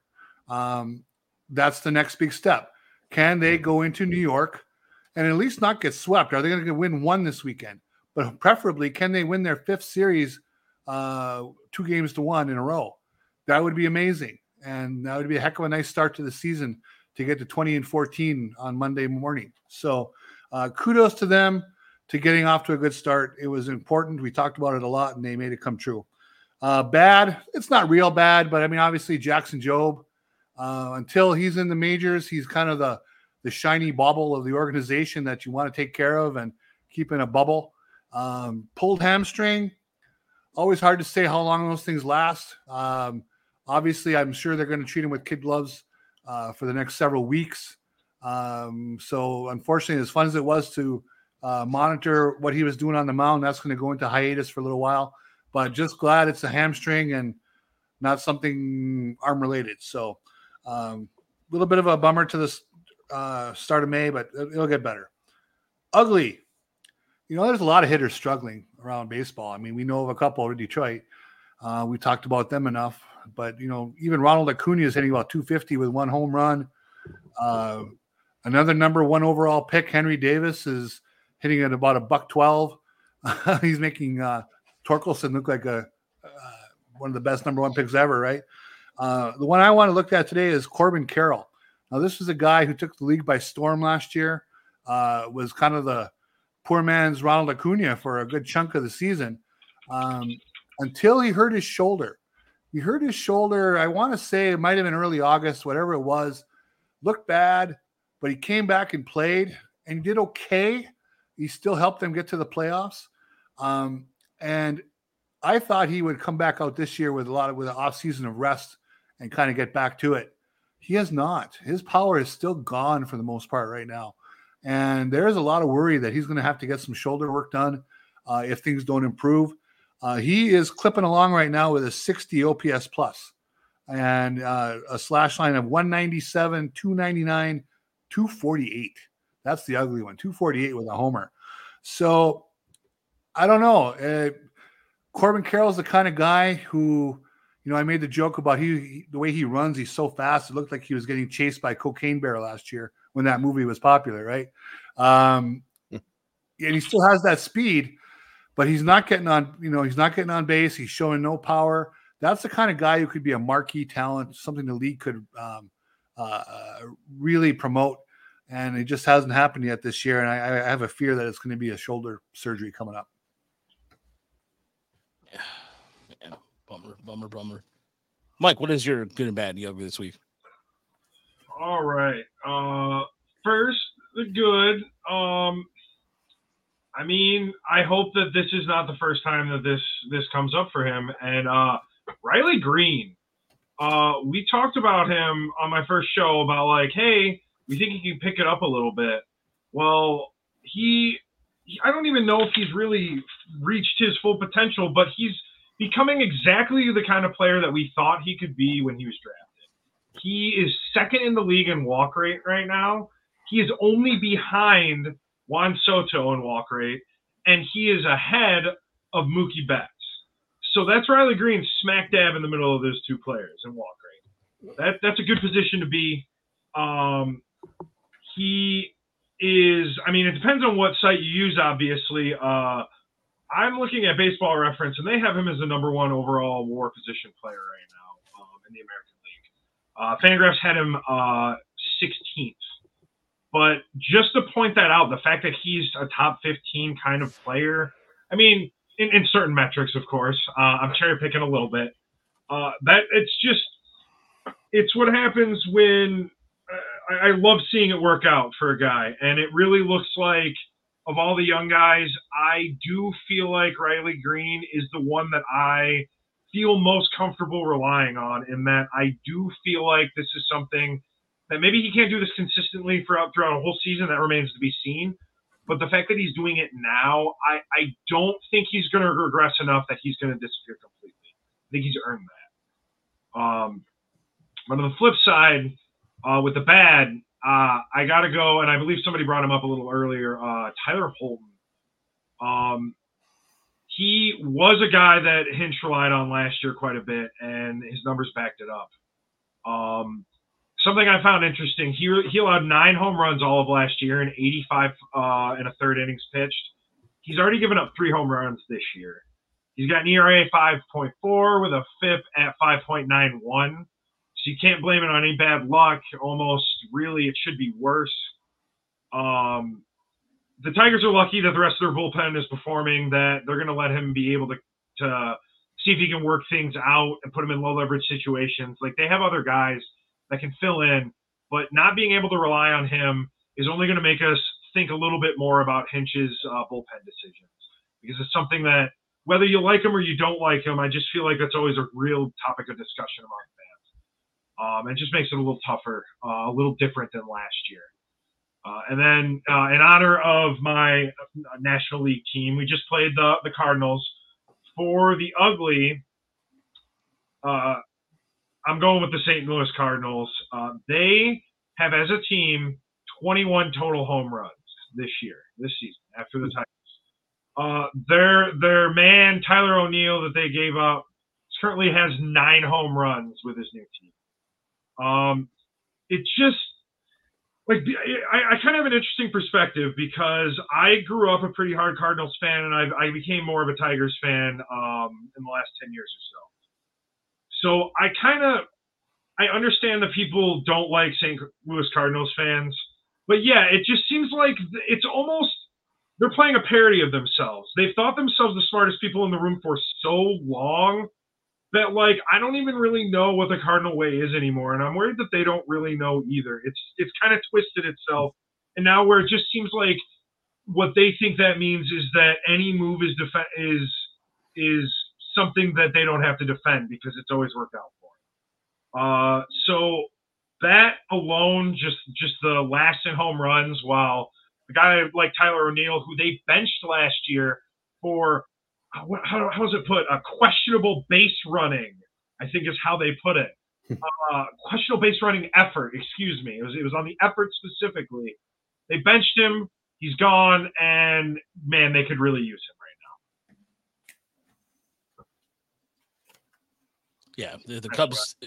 That's the next big step. Can they go into New York and at least not get swept? Are they going to win one this weekend? But preferably, can they win their fifth series 2-1 in a row? That would be amazing. And that would be a heck of a nice start to the season to get to 20-14 on Monday morning. So kudos to them to getting off to a good start. It was important. We talked about it a lot, and they made it come true. Bad, it's not real bad, but I mean, obviously Jackson Jobe, until he's in the majors, he's kind of the shiny bauble of the organization that you want to take care of and keep in a bubble. Pulled hamstring, always hard to say how long those things last. Obviously, I'm sure they're going to treat him with kid gloves for the next several weeks. So unfortunately, as fun as it was to monitor what he was doing on the mound, that's going to go into hiatus for a little while. But just glad it's a hamstring and not something arm related. So a little bit of a bummer to the start of May, but it'll get better. Ugly. There's a lot of hitters struggling around baseball. I mean, we know of a couple in Detroit. We talked about them enough. But, even Ronald Acuna is hitting about 250 with one home run. Another number one overall pick, Henry Davis, is hitting at about $112. He's making Torkelson look like one of the best number one picks ever, right? The one I want to look at today is Corbin Carroll. Now, this is a guy who took the league by storm last year, was kind of the poor man's Ronald Acuna for a good chunk of the season until he hurt his shoulder. He hurt his shoulder, I want to say it might have been early August, whatever it was. Looked bad, but he came back and played, and he did okay. He still helped them get to the playoffs. And I thought he would come back out this year with an off-season of rest and kind of get back to it. He has not. His power is still gone for the most part right now. And there's a lot of worry that he's going to have to get some shoulder work done if things don't improve. He is clipping along right now with a 60 OPS plus and a slash line of 197, 299, 248. That's the ugly one, 248 with a homer. So I don't know. Corbin Carroll's the kind of guy who, I made the joke about the way he runs. He's so fast. It looked like he was getting chased by Cocaine Bear last year when that movie was popular, right? And he still has that speed. But he's not getting on, he's not getting on base. He's showing no power. That's the kind of guy who could be a marquee talent, something the league could really promote. And it just hasn't happened yet this year. And I have a fear that it's going to be a shoulder surgery coming up. Yeah. Bummer. Mike, what is your good and bad and ugly this week? All right. First, the good. I mean, I hope that this is not the first time that this comes up for him. And Riley Green, we talked about him on my first show about like, hey, we think he can pick it up a little bit. Well, I don't even know if he's really reached his full potential, but he's becoming exactly the kind of player that we thought he could be when he was drafted. He is second in the league in walk rate right now. He is only behind Juan Soto in walk rate, and he is ahead of Mookie Betts. So that's Riley Green smack dab in the middle of those two players in walk rate. That's a good position to be. He is, I mean, it depends on what site you use, obviously. I'm looking at Baseball Reference, and they have him as the number one overall WAR position player right now in the American League. Fangraphs had him 16th. But just to point that out, the fact that he's a top 15 kind of player, I mean, in certain metrics, of course, I'm cherry picking a little bit. It's what happens when I love seeing it work out for a guy. And it really looks like, of all the young guys, I do feel like Riley Green is the one that I feel most comfortable relying on, in that I do feel like this is something that maybe he can't do this consistently throughout a whole season. That remains to be seen. But the fact that he's doing it now, I don't think he's going to regress enough that he's going to disappear completely. I think he's earned that. But on the flip side, with the bad, I got to go, and I believe somebody brought him up a little earlier, Tyler Holton. He was a guy that Hinch relied on last year quite a bit, and his numbers backed it up. Something I found interesting, he allowed 9 home runs all of last year and 85 in a third innings pitched. He's already given up 3 home runs this year. He's got an ERA 5.4 with a FIP at 5.91. So you can't blame it on any bad luck. Almost really, it should be worse. The Tigers are lucky that the rest of their bullpen is performing, that they're going to let him be able to see if he can work things out and put him in low leverage situations. Like, they have other guys that can fill in, but not being able to rely on him is only going to make us think a little bit more about Hinch's bullpen decisions, because it's something that, whether you like him or you don't like him, I just feel like that's always a real topic of discussion among fans. It just makes it a little tougher, a little different than last year. And then in honor of my National League team, we just played the Cardinals. For the ugly, I'm going with the St. Louis Cardinals. They have, as a team, 21 total home runs this season, after the Tigers. Their man, Tyler O'Neill, that they gave up, currently has 9 home runs with his new team. It's just, like, I kind of have an interesting perspective, because I grew up a pretty hard Cardinals fan, and I became more of a Tigers fan in the last 10 years or so. So I understand that people don't like St. Louis Cardinals fans, but yeah, it just seems like it's almost, they're playing a parody of themselves. They've thought themselves the smartest people in the room for so long that, like, I don't even really know what the Cardinal way is anymore, and I'm worried that they don't really know either. It's kind of twisted itself, and now where it just seems like what they think that means is that any move is something that they don't have to defend, because it's always worked out for them. So that alone, just the last in home runs, while a guy like Tyler O'Neill, who they benched last year for, how is it put? A questionable base running, I think is how they put it. Questionable base running effort, excuse me. It was on the effort specifically. They benched him. He's gone, and man, they could really use him right now. Yeah, the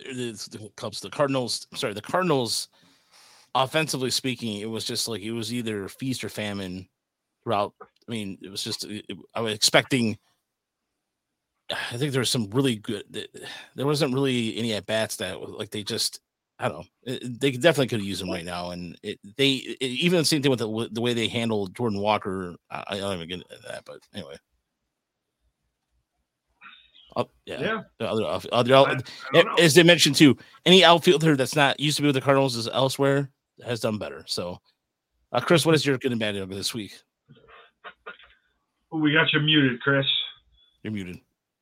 Cardinals, offensively speaking, it was just like, it was either feast or famine throughout. I mean, it was just, I was expecting, I think there was some really good, there wasn't really any at bats that like, they just, I don't know, they definitely could use them right now. And even the same thing with the way they handled Jordan Walker. I don't even get into that, but anyway. Yeah. As they mentioned too, any outfielder that's not used to be with the Cardinals is elsewhere has done better. So, Chris, what is your good and bad this week? Oh, we got you muted, Chris. You're muted.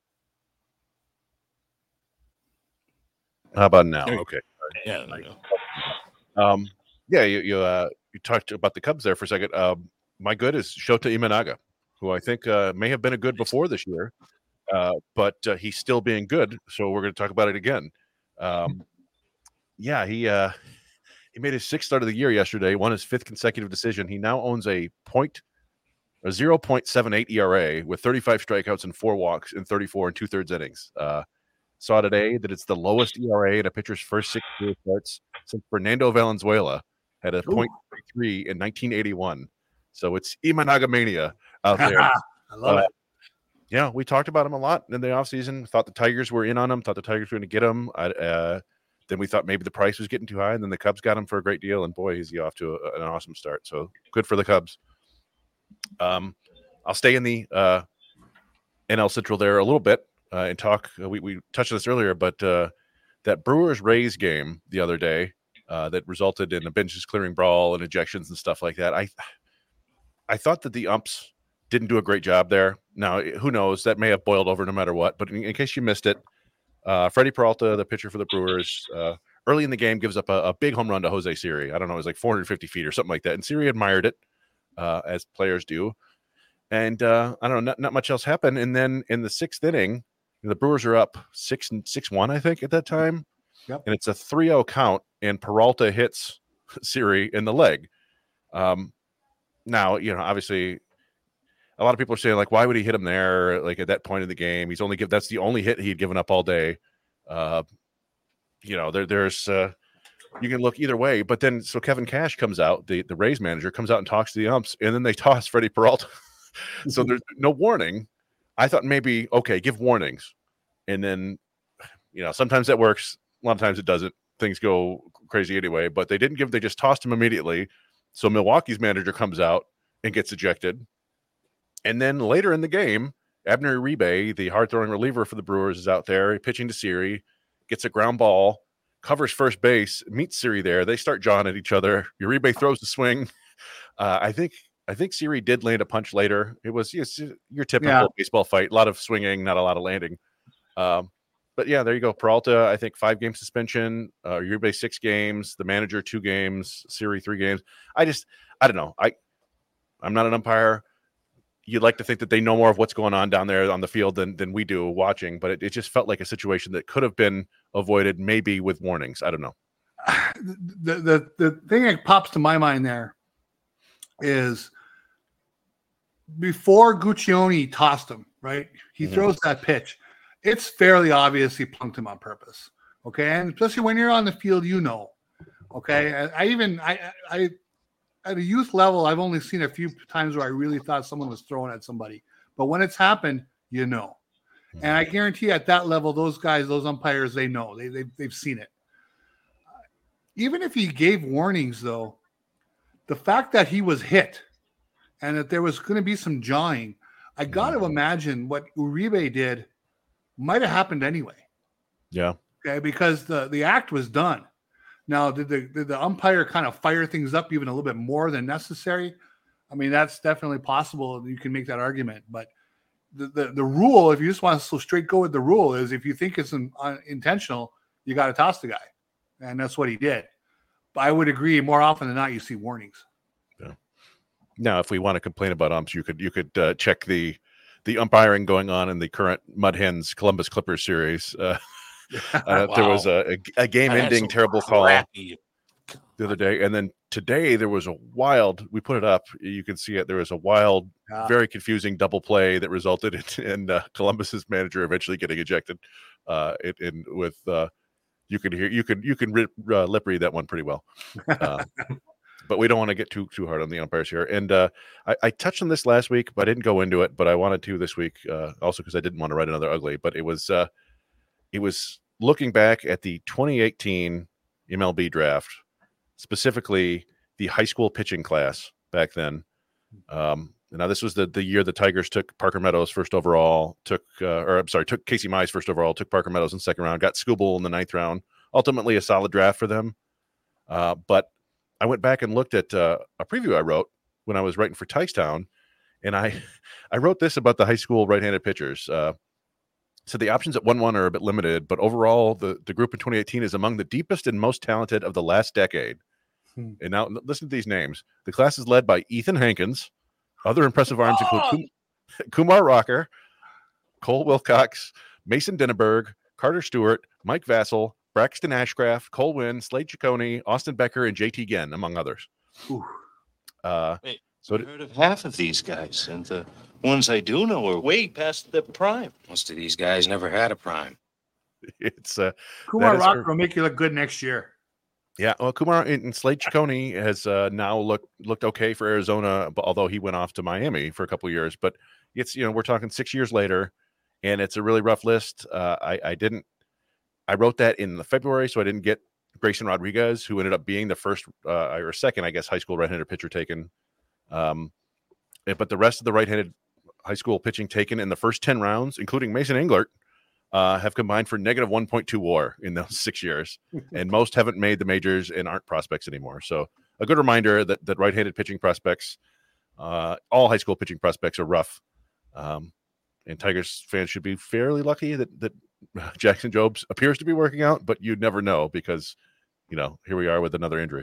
How about now? Okay. Yeah. There you go. You talked about the Cubs there for a second. My good is Shota Imanaga, who I think may have been a good before this year. but he's still being good. So we're going to talk about it again. Yeah, he made his 6th start of the year yesterday, won his 5th consecutive decision. He now owns a 0.78 ERA with 35 strikeouts and 4 walks in 34 and 2/3 innings. Saw today that it's the lowest ERA in a pitcher's first 6 career starts since Fernando Valenzuela had a 0.33 in 1981. So it's Imanaga mania out there. I love it. Yeah, we talked about him a lot in the offseason. Thought the Tigers were in on him. Thought the Tigers were going to get him. Then we thought maybe the price was getting too high, and then the Cubs got him for a great deal. And boy, is he off to an awesome start. So good for the Cubs. I'll stay in the NL Central there a little bit and talk. We touched on this earlier, but that Brewers-Rays game the other day that resulted in a benches clearing brawl and ejections and stuff like that. I thought that the umps didn't do a great job there. Now, who knows? That may have boiled over no matter what. But in case you missed it, Freddie Peralta, the pitcher for the Brewers, early in the game gives up a big home run to Jose Siri. I don't know, it was like 450 feet or something like that. And Siri admired it, as players do. And I don't know, not much else happened. And then in the 6th inning, the Brewers are up 6-1, I think, at that time. Yep. And it's a 3-0 count, and Peralta hits Siri in the leg. Now, obviously, a lot of people are saying, like, why would he hit him there? Like, at that point in the game, that's the only hit he'd given up all day. There's you can look either way. But then, so Kevin Cash comes out, the Rays manager comes out and talks to the umps, and then they toss Freddie Peralta. So there's no warning. I thought maybe, okay, give warnings. And then, sometimes that works. A lot of times it doesn't. Things go crazy anyway. But they didn't give, they just tossed him immediately. So Milwaukee's manager comes out and gets ejected. And then later in the game, Abner Uribe, the hard-throwing reliever for the Brewers, is out there pitching to Siri, gets a ground ball, covers first base, meets Siri there. They start jawing at each other. Uribe throws the swing. I think Siri did land a punch later. It was your typical baseball fight. A lot of swinging, not a lot of landing. But yeah, there you go. Peralta, I think 5-game suspension. Uribe 6 games. The manager 2 games. Siri 3 games. I don't know. I'm not an umpire. You'd like to think that they know more of what's going on down there on the field than we do watching, but it just felt like a situation that could have been avoided maybe with warnings. I don't know. The thing that pops to my mind there is before Guccione tossed him, right? He throws that pitch. It's fairly obvious he punked him on purpose. Okay. And especially when you're on the field, okay. I at a youth level, I've only seen a few times where I really thought someone was throwing at somebody. But when it's happened, And I guarantee at that level, those guys, those umpires, they know. They've seen it. Even if he gave warnings, though, the fact that he was hit and that there was going to be some jawing, I got to imagine what Uribe did might have happened anyway. Yeah. Okay, because the act was done. Now, did the umpire kind of fire things up even a little bit more than necessary? I mean, that's definitely possible. You can make that argument. But the rule, if you just want to straight go with the rule, is if you think it's intentional, you got to toss the guy. And that's what he did. But I would agree, more often than not, you see warnings. Yeah. Now, if we want to complain about umps, you could check the umpiring going on in the current Mud Hens Columbus Clippers series. Wow. There was a game-ending terrible call the other day, and then today there was a wild. We put it up. You can see it. There was a wild, very confusing double play that resulted in Columbus's manager eventually getting ejected. You can lip read that one pretty well. But we don't want to get too hard on the umpires here. And I touched on this last week, but I didn't go into it. But I wanted to this week, also because I didn't want to write another ugly. But it was looking back at the 2018 MLB draft, specifically the high school pitching class back then. Now this was the year the Tigers took Parker Meadows first overall, took Casey Mize first overall, took Parker Meadows in the 2nd round, got Skubal in the 9th round. Ultimately a solid draft for them. But I went back and looked at a preview I wrote when I was writing for Tigstown, and I wrote this about the high school right-handed pitchers. So the options at 1-1 are a bit limited, but overall the group in 2018 is among the deepest and most talented of the last decade. And now listen to these names. The class is led by Ethan Hankins. Other impressive arms include Kumar Rocker, Cole Wilcox, Mason Denneberg, Carter Stewart, Mike Vassell, Braxton Ashcraft, Cole Wynn, Slade Ciccone, Austin Becker, and JT Genn, among others. Ooh. So I've heard of half of these guys, and the ones I do know are way past their prime. Most of these guys never had a prime. it's Kumar Rocker will make you look good next year. Yeah, well, Kumar and Slade Ciccone has now looked okay for Arizona, although he went off to Miami for a couple of years. But it's we're talking 6 years later, and it's a really rough list. I wrote that in February, so I didn't get Grayson Rodriguez, who ended up being the first or second, I guess, high school right-handed pitcher taken. But the rest of the right-handed high school pitching taken in the first 10 rounds, including Mason Englert, have combined for negative 1.2 WAR in those 6 years, and most haven't made the majors and aren't prospects anymore. So a good reminder that right-handed pitching prospects, all high school pitching prospects, are rough. And Tigers fans should be fairly lucky that Jackson Jobs appears to be working out, but you'd never know because, here we are with another injury.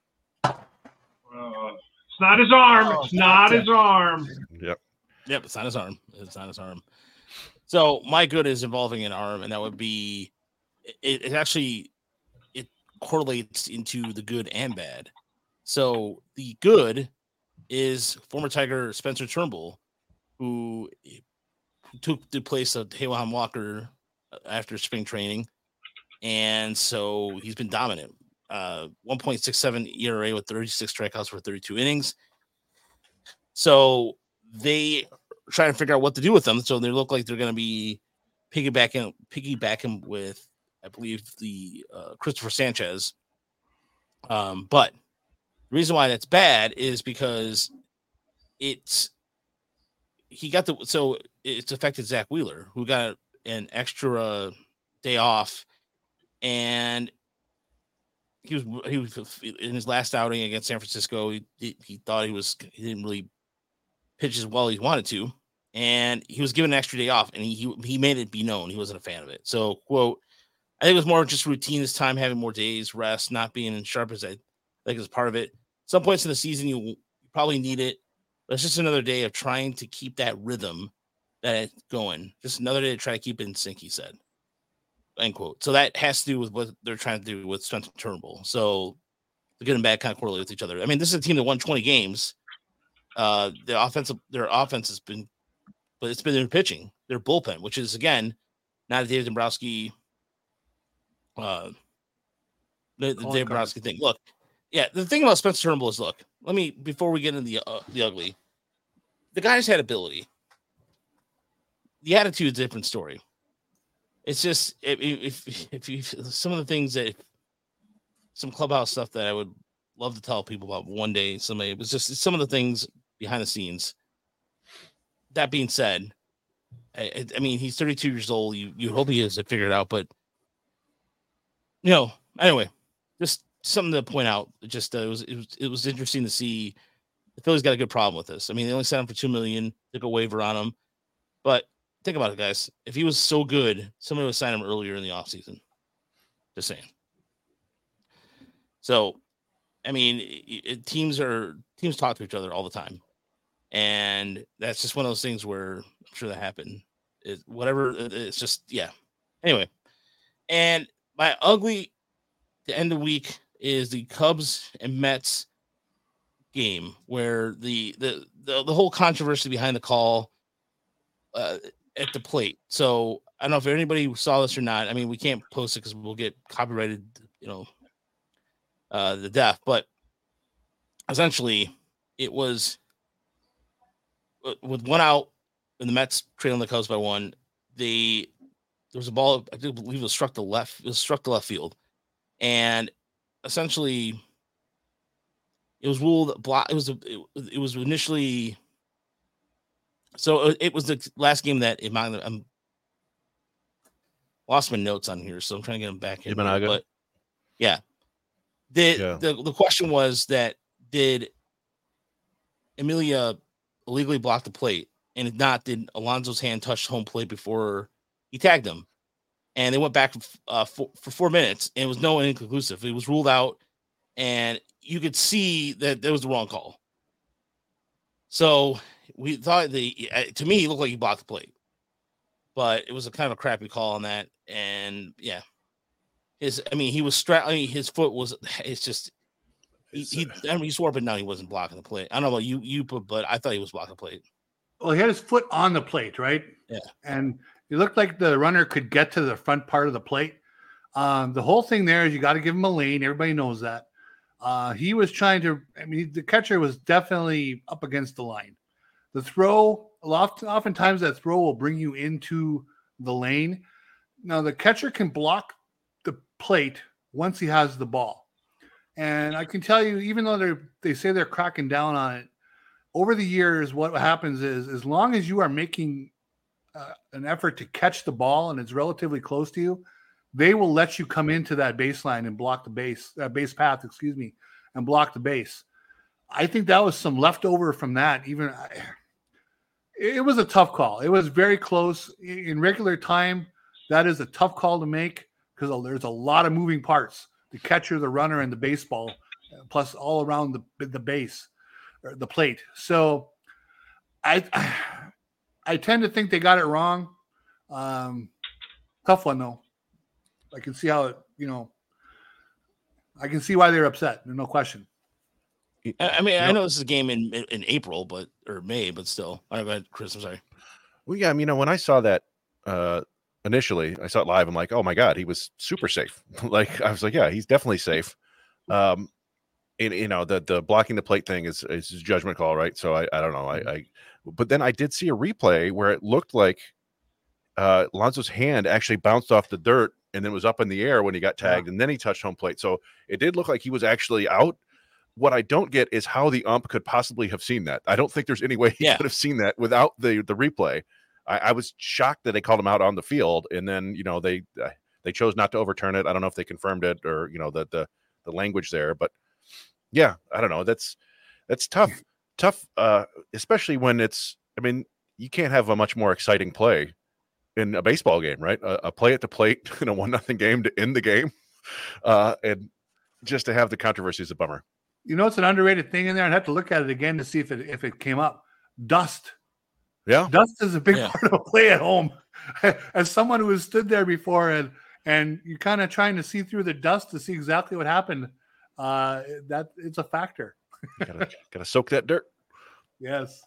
It's not his arm. It's not his arm. Yep. It's not his arm. It's not his arm. So my good is involving an arm, and that would be it actually correlates into the good and bad. So the good is former Tiger Spencer Turnbull, who took the place of Heywan Walker after spring training, and so he's been dominant. 1.67 ERA with 36 strikeouts for 32 innings. So they trying to figure out what to do with them. So they look like they're going to be piggybacking with, I believe, the Christopher Sanchez. But the reason why that's bad is because it's affected Zach Wheeler, who got an extra day off, and he was in his last outing against San Francisco. He thought he didn't really pitch as well as he wanted to, and he was given an extra day off, and he made it be known he wasn't a fan of it. So, quote, I think it was more just routine this time, having more days rest, not being as sharp as I think is part of it. Some points in the season you probably need it, but it's just another day of trying to keep that rhythm that it's going. Just another day to try to keep it in sync, he said. End quote. So that has to do with what they're trying to do with Spencer Turnbull. So the good and bad kind of correlate with each other. I mean, this is a team that won 20 games. Their offense has been, but it's been their pitching, their bullpen, which is again not a David Dombrowski. The Dave Dombrowski thing. Look, yeah, the thing about Spencer Turnbull is, look, before we get into the ugly, the guy's had ability. The attitude's a different story. It's just if you some of the things that some clubhouse stuff that I would love to tell people about one day, it was just some of the things behind the scenes. That being said, I mean, he's 32 years old. You hope he has it figured out, but anyway, just something to point out. Just it was interesting to see the Phillies got a good problem with this. I mean, they only signed him for $2 million, took a waiver on him, but think about it, guys. If he was so good, somebody would sign him earlier in the offseason. Just saying. So, I mean, teams talk to each other all the time, and that's just one of those things where I'm sure that happened. It's just, yeah. Anyway, and my ugly to end the week is the Cubs and Mets game, where the whole controversy behind the call at the plate. So I don't know if anybody saw this or not. I mean, we can't post it because we'll get copyrighted, the death. But essentially, it was with one out and the Mets trailing the Cubs by one. There was a ball, I believe it was struck the left. It was struck the left field, and essentially, it was ruled block. It was initially. So it was the last game that I'm lost my notes on here, so I'm trying to get them back in. But yeah, the question was that did Emilia illegally block the plate, and if not, did Alonso's hand touch home plate before he tagged him? And they went back for 4 minutes, and it was no inconclusive. It was ruled out, and you could see that was the wrong call. So we thought to me, he looked like he blocked the plate. but it was a kind of a crappy call on that. And yeah, he was strapped. I mean, his foot was. It's just he swore up and down he wasn't blocking the plate. I don't know about you, but I thought he was blocking the plate. Well, he had his foot on the plate, right? Yeah, and it looked like the runner could get to the front part of the plate. The whole thing there is you got to give him a lane. Everybody knows that. He was trying to. I mean, the catcher was definitely up against the line. The throw, oftentimes that throw will bring you into the lane. Now the catcher can block the plate once he has the ball. And I can tell you, even though they say they're cracking down on it, over the years, what happens is as long as you are making an effort to catch the ball and it's relatively close to you, they will let you come into that baseline and block the base path, and block the base. I think that was some leftover from that. It was a tough call. It was very close. In regular time, that is a tough call to make because there's a lot of moving parts. The catcher, the runner, and the baseball, plus all around the base, or the plate. So I tend to think they got it wrong. Tough one, though. I can see how I can see why they're upset. There's no question. I mean, I know this is a game in April, or May, but still. All right, go ahead, Chris. I'm sorry. Well, yeah, I mean, when I saw that initially, I saw it live. I'm like, oh my God, he was super safe. Like, I was like, yeah, he's definitely safe. And the blocking the plate thing is a judgment call, right? So I don't know. But then I did see a replay where it looked like Alonso's hand actually bounced off the dirt and then was up in the air when he got tagged, and then he touched home plate. So it did look like he was actually out. What I don't get is how the ump could possibly have seen that. I don't think there's any way he could have seen that without the replay. I was shocked that they called him out on the field, and then they chose not to overturn it. I don't know if they confirmed it or the language there, but yeah, I don't know. That's tough, especially when it's. I mean, you can't have a much more exciting play in a baseball game, right? A play at the plate in a 1-0 game to end the game, and just to have the controversy is a bummer. It's an underrated thing in there. I'd have to look at it again to see if it came up. Dust. Yeah. Dust is a big part of a play at home. As someone who has stood there before and you're kind of trying to see through the dust to see exactly what happened, that it's a factor. Gotta soak that dirt. Yes.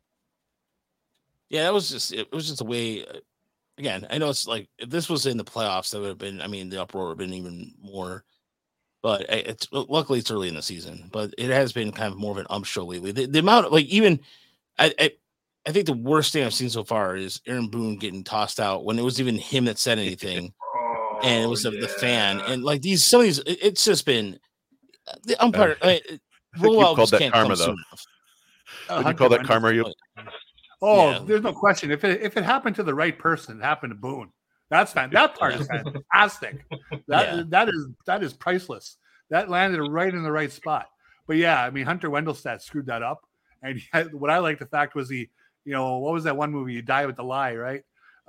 Yeah, it was just a way. Again, I know it's like if this was in the playoffs, that would have been. I mean, the uproar would have been even more. But luckily it's early in the season. But it has been kind of more of an ump show lately. The amount of I think the worst thing I've seen so far is Aaron Boone getting tossed out when it was even him that said anything, and it was the fan. And like some of these, it's just been the umpire. Rollout just can't come soon enough. Did you call that karma? There's no question. If it happened to the right person, it happened to Boone. That's fine. That part is fantastic. That is priceless. That landed right in the right spot. But yeah, I mean, Hunter Wendelstedt screwed that up. And what I liked the fact was what was that one movie? You Die with the Lie, right?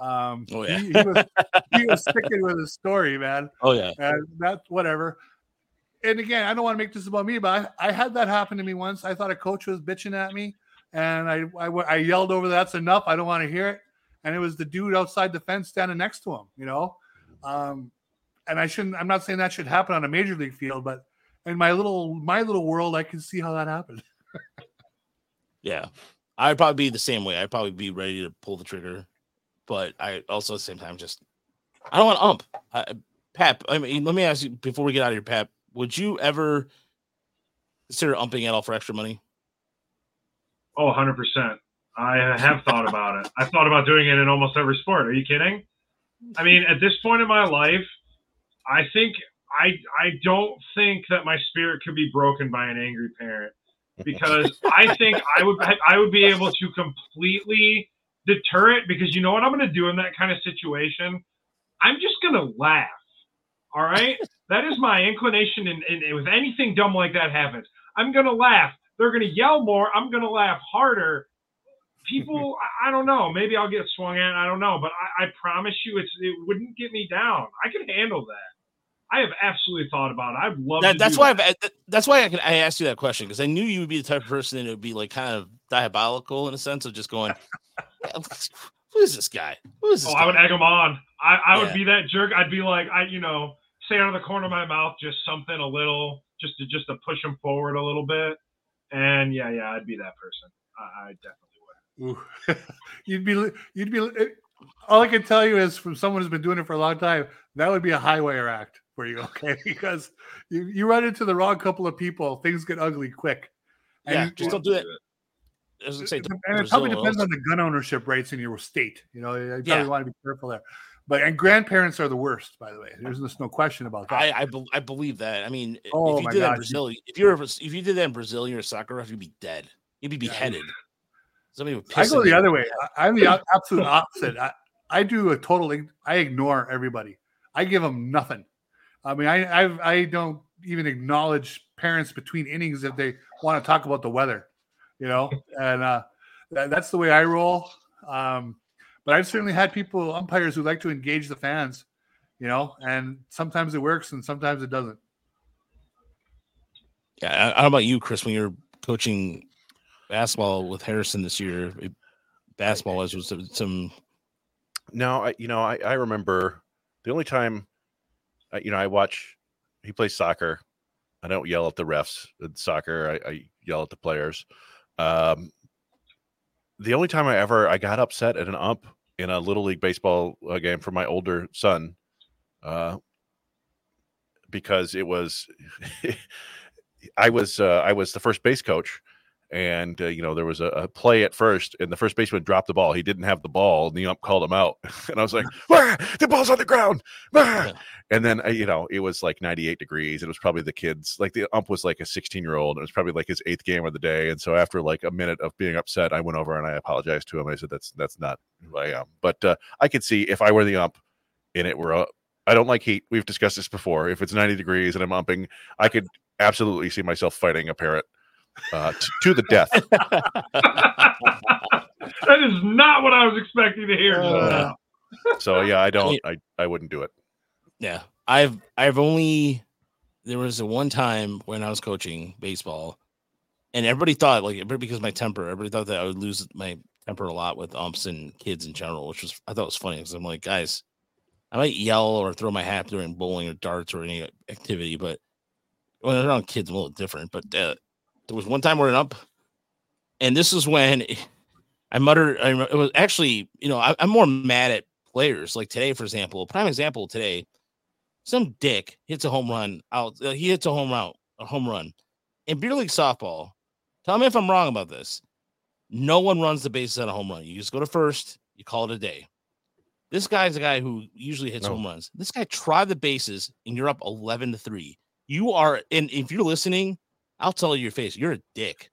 He was sticking with his story, man. Oh yeah, and that's whatever. And again, I don't want to make this about me, but I had that happen to me once. I thought a coach was bitching at me, and I yelled over, "That's enough! I don't want to hear it." And it was the dude outside the fence standing next to him, and I'm not saying that should happen on a major league field, but in my little world, I can see how that happened. Yeah, I'd probably be the same way. I'd probably be ready to pull the trigger, but I also at the same time I don't want to ump. Pap, I mean, let me ask you before we get out of here, Pap, would you ever consider umping at all for extra money? Oh, 100%. I have thought about it. I've thought about doing it in almost every sport. Are you kidding? I mean, at this point in my life, I don't think that my spirit could be broken by an angry parent, because I think I would be able to completely deter it, because you know what I'm going to do in that kind of situation? I'm just going to laugh. All right? That is my inclination. And if anything dumb like that happens, I'm going to laugh. They're going to yell more. I'm going to laugh harder. People, I don't know. Maybe I'll get swung at. I don't know. But I promise you, it wouldn't get me down. I can handle that. I have absolutely thought about it. I'd love to. That's why I asked you that question, because I knew you would be the type of person that would be like kind of diabolical in a sense of just going, who is this guy? Who is this guy? I would egg him on. I would Yeah. be that jerk. I'd be like, say out of the corner of my mouth, just something a little, just to push him forward a little bit. And yeah, I'd be that person. I definitely would. Ooh. you'd be. All I can tell you is from someone who's been doing it for a long time, that would be a high wire act for you, okay? Because you run into the wrong couple of people, things get ugly quick. Yeah, just don't do that. As I say, and it probably depends on the gun ownership rates in your state. You probably want to be careful there. And grandparents are the worst, by the way. There's just no question about that. I believe that. I mean, Oh, if you did that in Brazil, if you did that in Brazil, you're a soccer ref, you'd be dead. You'd be beheaded. Somebody would piss. I go the other way. I'm the absolute opposite. I do a total. I ignore everybody. I give them nothing. I mean, I don't even acknowledge parents between innings if they want to talk about the weather, and that's the way I roll. But I've certainly had umpires who like to engage the fans, and sometimes it works and sometimes it doesn't. Yeah. How about you, Chris, when you're coaching basketball with Harrison this year? Basketball was some. No, I remember the only time, I watch. He plays soccer. I don't yell at the refs in soccer. I yell at the players. The only time I got upset at an ump in a little league baseball game for my older son, because it was, I was the first base coach. And, there was a play at first, and the first baseman dropped the ball. He didn't have the ball, and the ump called him out. And I was like, the ball's on the ground. Yeah. And then, it was like 98 degrees. It was probably the kids. Like, the ump was like a 16-year-old. And it was probably like his 8th game of the day. And so after like a minute of being upset, I went over and I apologized to him. I said, that's not who I am. But I could see if I were the ump and it were I don't like heat. We've discussed this before. If it's 90 degrees and I'm umping, I could absolutely see myself fighting a parrot. To the death. That is not what I was expecting to hear. So yeah, I wouldn't do it. Yeah, there was one time when I was coaching baseball, and everybody thought because of my temper, everybody thought that I would lose my temper a lot with umps and kids in general, which I thought was funny because I'm like, guys, I might yell or throw my hat during bowling or darts or any activity, but when I'm around kids, a little different. But there was one time where an ump, and this is when I muttered. It was actually, I'm more mad at players. Like today, for example, prime example today, some dick hits a home run out. He hits a home run in beer league softball. Tell me if I'm wrong about this. No one runs the bases on a home run. You just go to first. You call it a day. This guy's a guy who usually hits home runs. This guy tried the bases, and you're up 11-3. You are, and if you're listening, I'll tell you your face. You're a dick.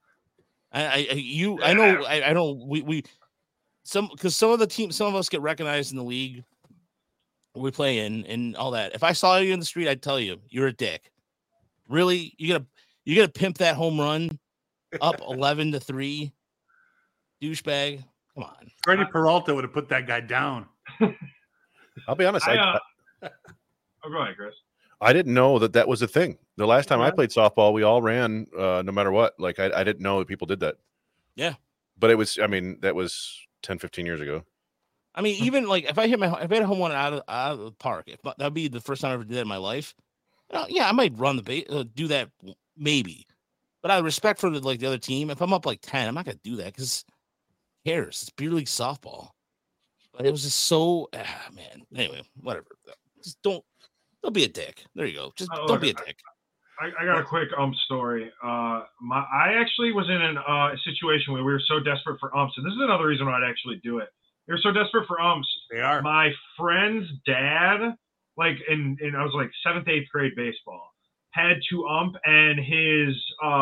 Because some of the teams, some of us get recognized in the league we play in and all that. If I saw you in the street, I'd tell you you're a dick. Really, you gotta pimp that home run up 11-3, douchebag. Come on. Freddie Peralta would have put that guy down. I'll be honest. go ahead, Chris. I didn't know that was a thing. The last time I played softball, we all ran no matter what. Like I didn't know that people did that. Yeah. But it was, that was 10, 15 years ago. I mean, even like if I hit a home run out of the park, that'd be the first time I ever did that in my life. Yeah, I might run the base, do that maybe. But out of respect for the other team, if I'm up like 10, I'm not gonna do that because who cares? It's beer league softball. But it was just so man. Anyway, whatever. Just don't be a dick. There you go. Just don't be a dick. I got a quick story. I actually was in a situation where we were so desperate for umps, and this is another reason why I'd actually do it. They were so desperate for umps. They are. My friend's dad, like in I was like 7th, 8th grade baseball, had to ump, and his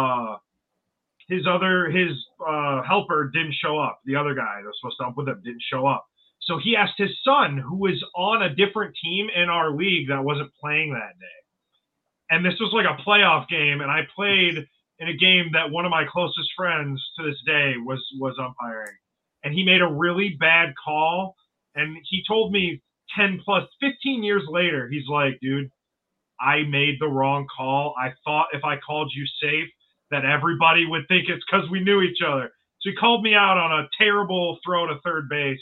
helper didn't show up. The other guy that was supposed to ump with him didn't show up. So he asked his son, who was on a different team in our league that wasn't playing that day. And this was like a playoff game, and I played in a game that one of my closest friends to this day was umpiring. And he made a really bad call, and he told me 15 years later, he's like, dude, I made the wrong call. I thought if I called you safe that everybody would think it's because we knew each other. So he called me out on a terrible throw to third base.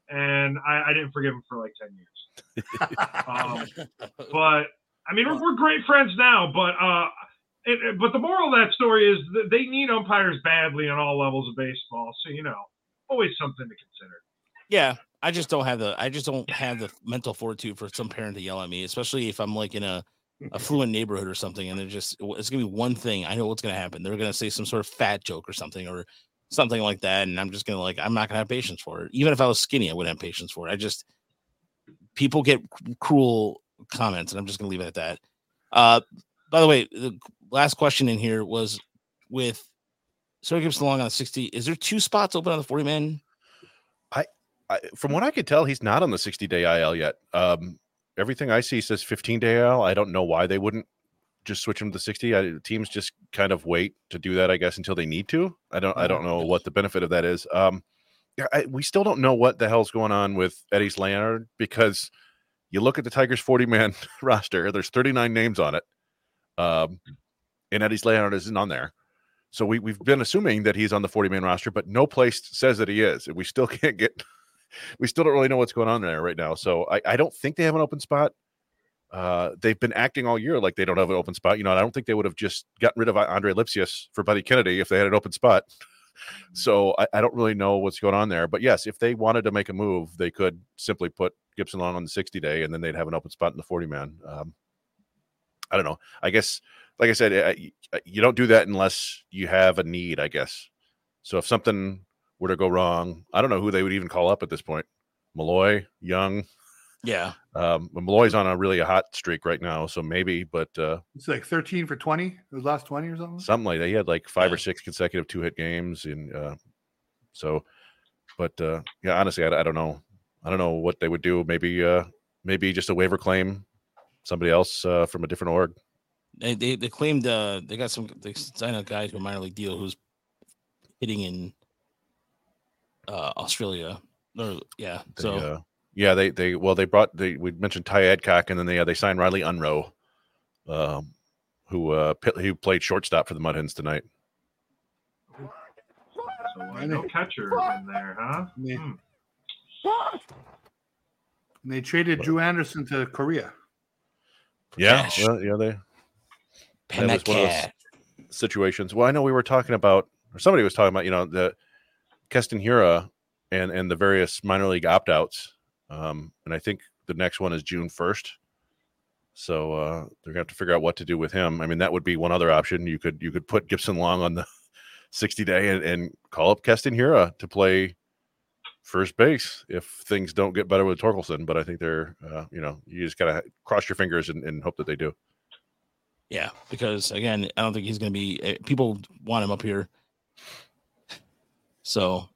and I didn't forgive him for like 10 years. But I mean, we're great friends now. But the moral of that story is that they need umpires badly on all levels of baseball. So always something to consider. Yeah, I just don't have the mental fortitude for some parent to yell at me, especially if I'm like in a affluent neighborhood or something, and it's gonna be one thing. I know what's gonna happen. They're gonna say some sort of fat joke or something like that, and I'm just gonna I'm not gonna have patience for it. Even if I was skinny, I wouldn't have patience for it. People get cruel comments, and I'm just gonna leave it at that. By the way, the last question in here was with Sir Gibson Long on 60. Is there 2 spots open on the 40-man? From what I could tell, he's not on the 60-day IL yet. Everything I see says 15-day IL. I don't know why they wouldn't just switch him to 60. Teams just kind of wait to do that, I guess, until they need to. I don't know what the benefit of that is. We still don't know what the hell's going on with Eddys Leonard, because you look at the Tigers 40-man roster, there's 39 names on it. And Eddys Leonard isn't on there. So we've been assuming that he's on the 40-man roster, but no place says that he is. And we still don't really know what's going on there right now. So I don't think they have an open spot. They've been acting all year like they don't have an open spot. I don't think they would have just gotten rid of Andre Lipsius for Buddy Kennedy if they had an open spot. So I don't really know what's going on there. But yes, if they wanted to make a move, they could simply put Gibson Long on the 60-day, and then they'd have an open spot in the 40-man. I don't know. I guess, like I said, you don't do that unless you have a need, I guess. So if something were to go wrong, I don't know who they would even call up at this point. Malloy, Young. Yeah. Malloy's on a hot streak right now, so maybe, but it's like 13 for 20, those last 20 or something. Something like that. He had like 5 or 6 consecutive 2-hit games, and honestly, I don't know. I don't know what they would do. Maybe just a waiver claim, somebody else from a different org. They claimed they signed a guy to a minor league deal who's hitting in Australia. We mentioned Ty Adcock, and then they signed Riley Unroe, who played shortstop for the Mud Hens tonight. So no catcher in there, huh? They traded Drew Anderson to Korea. Yeah, that was one of those situations. Well, I know we were talking about, or somebody was talking about, the Keston Hiura and the various minor league opt-outs. And I think the next one is June 1st. So they're gonna have to figure out what to do with him. I mean, that would be one other option. You could put Gibson Long on the 60-day and call up Keston Hiura to play first base if things don't get better with Torkelson. But I think they're, you just gotta cross your fingers and hope that they do. Yeah, because again, I don't think he's gonna be. People want him up here. So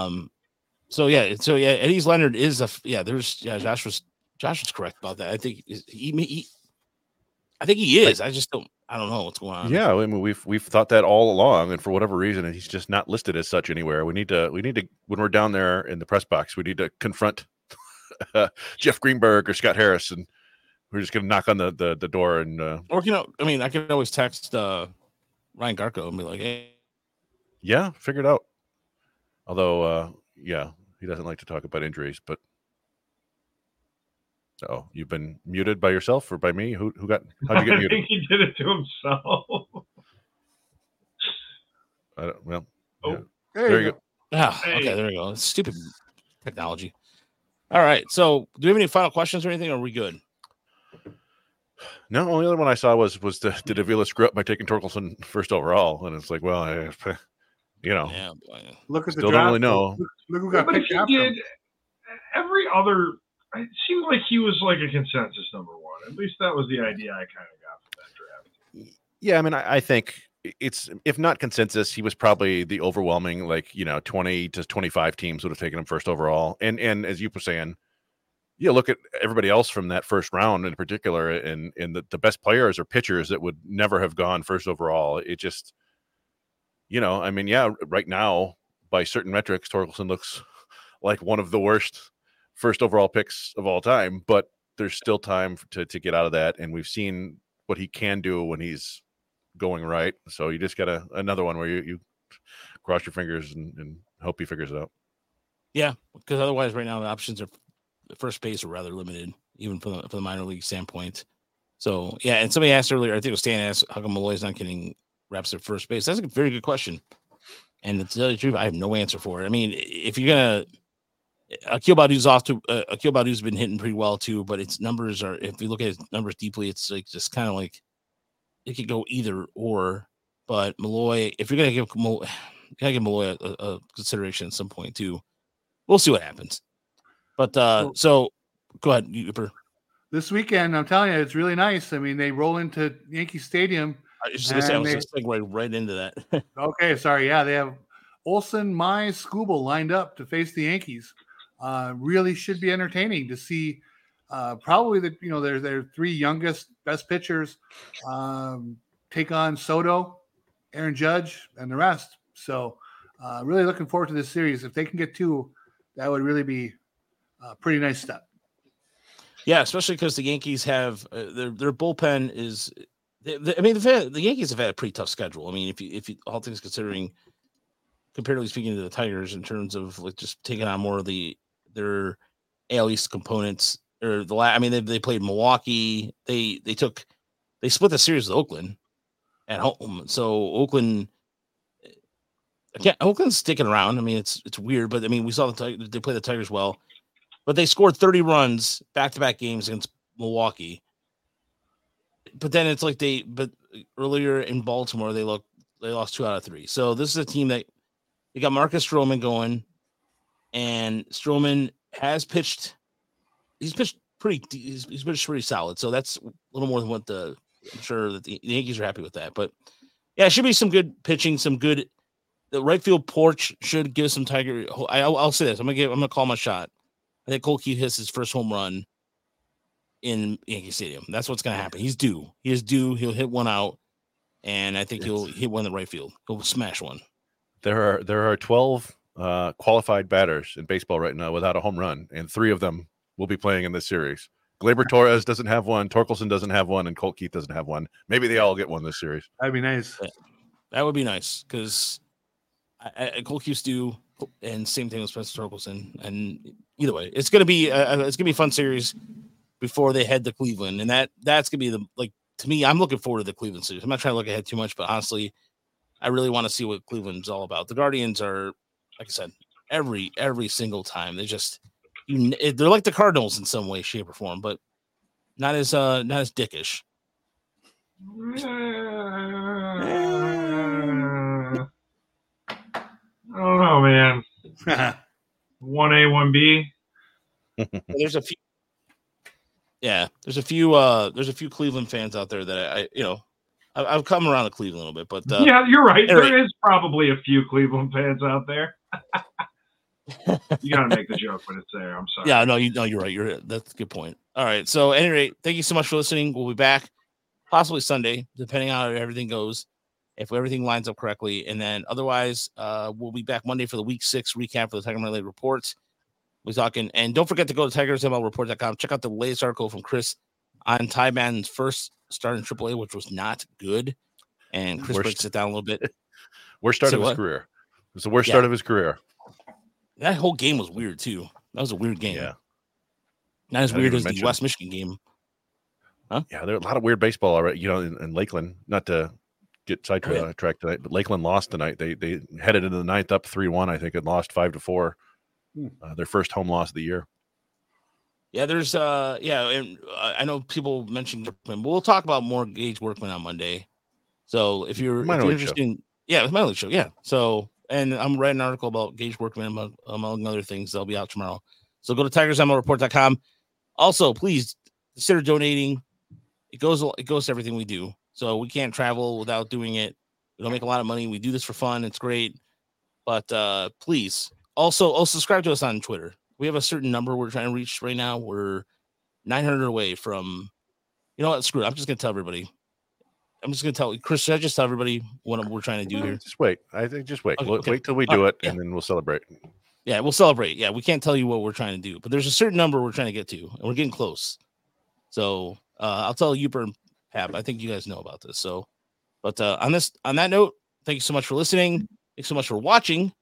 Eddys Leonard is Josh was correct about that. I think he is. I don't know what's going on. Yeah, I mean we've thought that all along, and for whatever reason, he's just not listed as such anywhere. We need to when we're down there in the press box, we need to confront Jeff Greenberg or Scott Harris, and we're just gonna knock on the door and or I can always text Ryan Garco and be like, hey, yeah, figure it out. Although he doesn't like to talk about injuries, but you've been muted by yourself or by me? How'd you get muted? I think he did it to himself. There you go. Okay, there we go. Stupid technology. All right. So do we have any final questions or anything? Or are we good? No, only other one I saw was did Avila screw up by taking Torkelson first overall? And it's like, well, look at the still draft. don't really know. Look who got but if picked he after did, him. every other, it seemed like he was like a consensus number one. At least that was the idea I kind of got from that draft. Yeah, I mean, I think it's, if not consensus, he was probably the overwhelming, 20 to 25 teams would have taken him first overall. And as you were saying, look at everybody else from that first round in particular, and the best players or pitchers that would never have gone first overall. It just, right now, by certain metrics, Torkelson looks like one of the worst first overall picks of all time, but there's still time to get out of that. And we've seen what he can do when he's going right. So you just got another one where you cross your fingers and hope he figures it out. Yeah, because otherwise, right now the options are first base are rather limited, even from the minor league standpoint. So yeah, and somebody asked earlier, I think it was Stan asked, how come Malloy's not getting reps at first base? That's a very good question. And to tell you the truth, I have no answer for it. I mean, if you're gonna Akil Badu's been hitting pretty well too, but its numbers are, if you look at his numbers deeply, it's like just kind of like it could go either or. But Malloy, if you're gonna give Malloy a consideration at some point too, we'll see what happens. But so go ahead, Uper. This weekend, I'm telling you, it's really nice. I mean, they roll into Yankee Stadium. I was just going to segue right into that. Okay, sorry. Yeah, they have Olson, Mize, Skubal lined up to face the Yankees. Really should be entertaining to see. Probably their three youngest, best pitchers take on Soto, Aaron Judge, and the rest. So, really looking forward to this series. If they can get 2, that would really be a pretty nice step. Yeah, especially because the Yankees have their bullpen is. The Yankees have had a pretty tough schedule. I mean, if you all things considering, comparatively speaking to the Tigers, in terms of like just taking on more of their AL East components, or they played Milwaukee. They split the series with Oakland at home. So Oakland's sticking around. I mean, it's weird, but I mean, we saw they play the Tigers well. But they scored 30 runs back-to-back games against Milwaukee. But then it's like earlier in Baltimore, they lost 2 out of 3. So this is a team that they got Marcus Stroman going, and Stroman has pitched. He's pitched pretty solid. So that's a little more than what I'm sure that the Yankees are happy with that. But yeah, it should be some good pitching, the right field porch should give some Tiger. I'll say this. I'm gonna call my shot. I think Cole Keith hits his first home run in Yankee Stadium. That's what's going to happen. He's due. He is due. He'll hit one out, and I think he'll hit one in the right field. He'll smash one. There are 12 qualified batters in baseball right now without a home run, and 3 of them will be playing in this series. Gleyber Torres doesn't have one, Torkelson doesn't have one, and Colt Keith doesn't have one. Maybe they all get one this series. That'd be nice. That would be nice because Colt Keith's due. And same thing with Spencer Torkelson. And either way, it's gonna be a fun series before they head to Cleveland, and that's gonna be to me. I'm looking forward to the Cleveland series. I'm not trying to look ahead too much, but honestly, I really want to see what Cleveland's all about. The Guardians are, like I said, every single time they're like the Cardinals in some way, shape, or form, but not as dickish. I don't know, man. 1A, 1B. There's a few Cleveland fans out there that I've come around to Cleveland a little bit, but yeah, you're right. There is probably a few Cleveland fans out there. You gotta make the joke, but it's there. I'm sorry. Yeah, no, you're right. That's a good point. All right. So, at any rate, thank you so much for listening. We'll be back possibly Sunday, depending on how everything goes. If everything lines up correctly, and then otherwise, we'll be back Monday for the Week 6 recap for the Tiger Related Reports. We're talking, and don't forget to go to TigersMLReport.com. Check out the latest article from Chris on Ty Madden's first start in AAA, which was not good. And Chris breaks it down a little bit. Worst start of his career. It was the worst start of his career. That whole game was weird too. That was a weird game. Yeah, not as weird as the West Michigan game. Huh? Yeah, there are a lot of weird baseball already. In Lakeland, not to get sidetracked tonight, but Lakeland lost tonight. They headed into the 9th up 3-1, I think, and lost 5-4. Their first home loss of the year. Yeah, there's and I know people mentioned Workman. We'll talk about more Gage Workman on Monday. So if you're interested in, it's my league show. Yeah. So, and I'm writing an article about Gage Workman among other things. They'll be out tomorrow. So go to TigersMLReport.com. Also, please consider donating. It goes to everything we do. So we can't travel without doing it. We don't make a lot of money. We do this for fun. It's great. But please also subscribe to us on Twitter. We have a certain number we're trying to reach right now. We're 900 away from, you know what? Screw it. I'm just going to tell everybody. I'm just going to tell Chris. Should I just tell everybody what we're trying to do here? Just wait. I think just wait. Okay. Wait till we do it, and then we'll celebrate. Yeah, we'll celebrate. Yeah, we can't tell you what we're trying to do, but there's a certain number we're trying to get to, and we're getting close. So I'll tell you, and Pap. I think you guys know about this. So, but on that note, thank you so much for listening. Thanks so much for watching.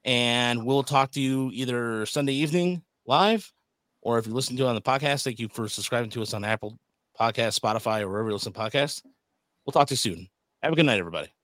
And we'll talk to you either Sunday evening live, or if you listen to it on the podcast, thank you for subscribing to us on Apple Podcasts, Spotify, or wherever you listen to podcasts. We'll talk to you soon. Have a good night, everybody.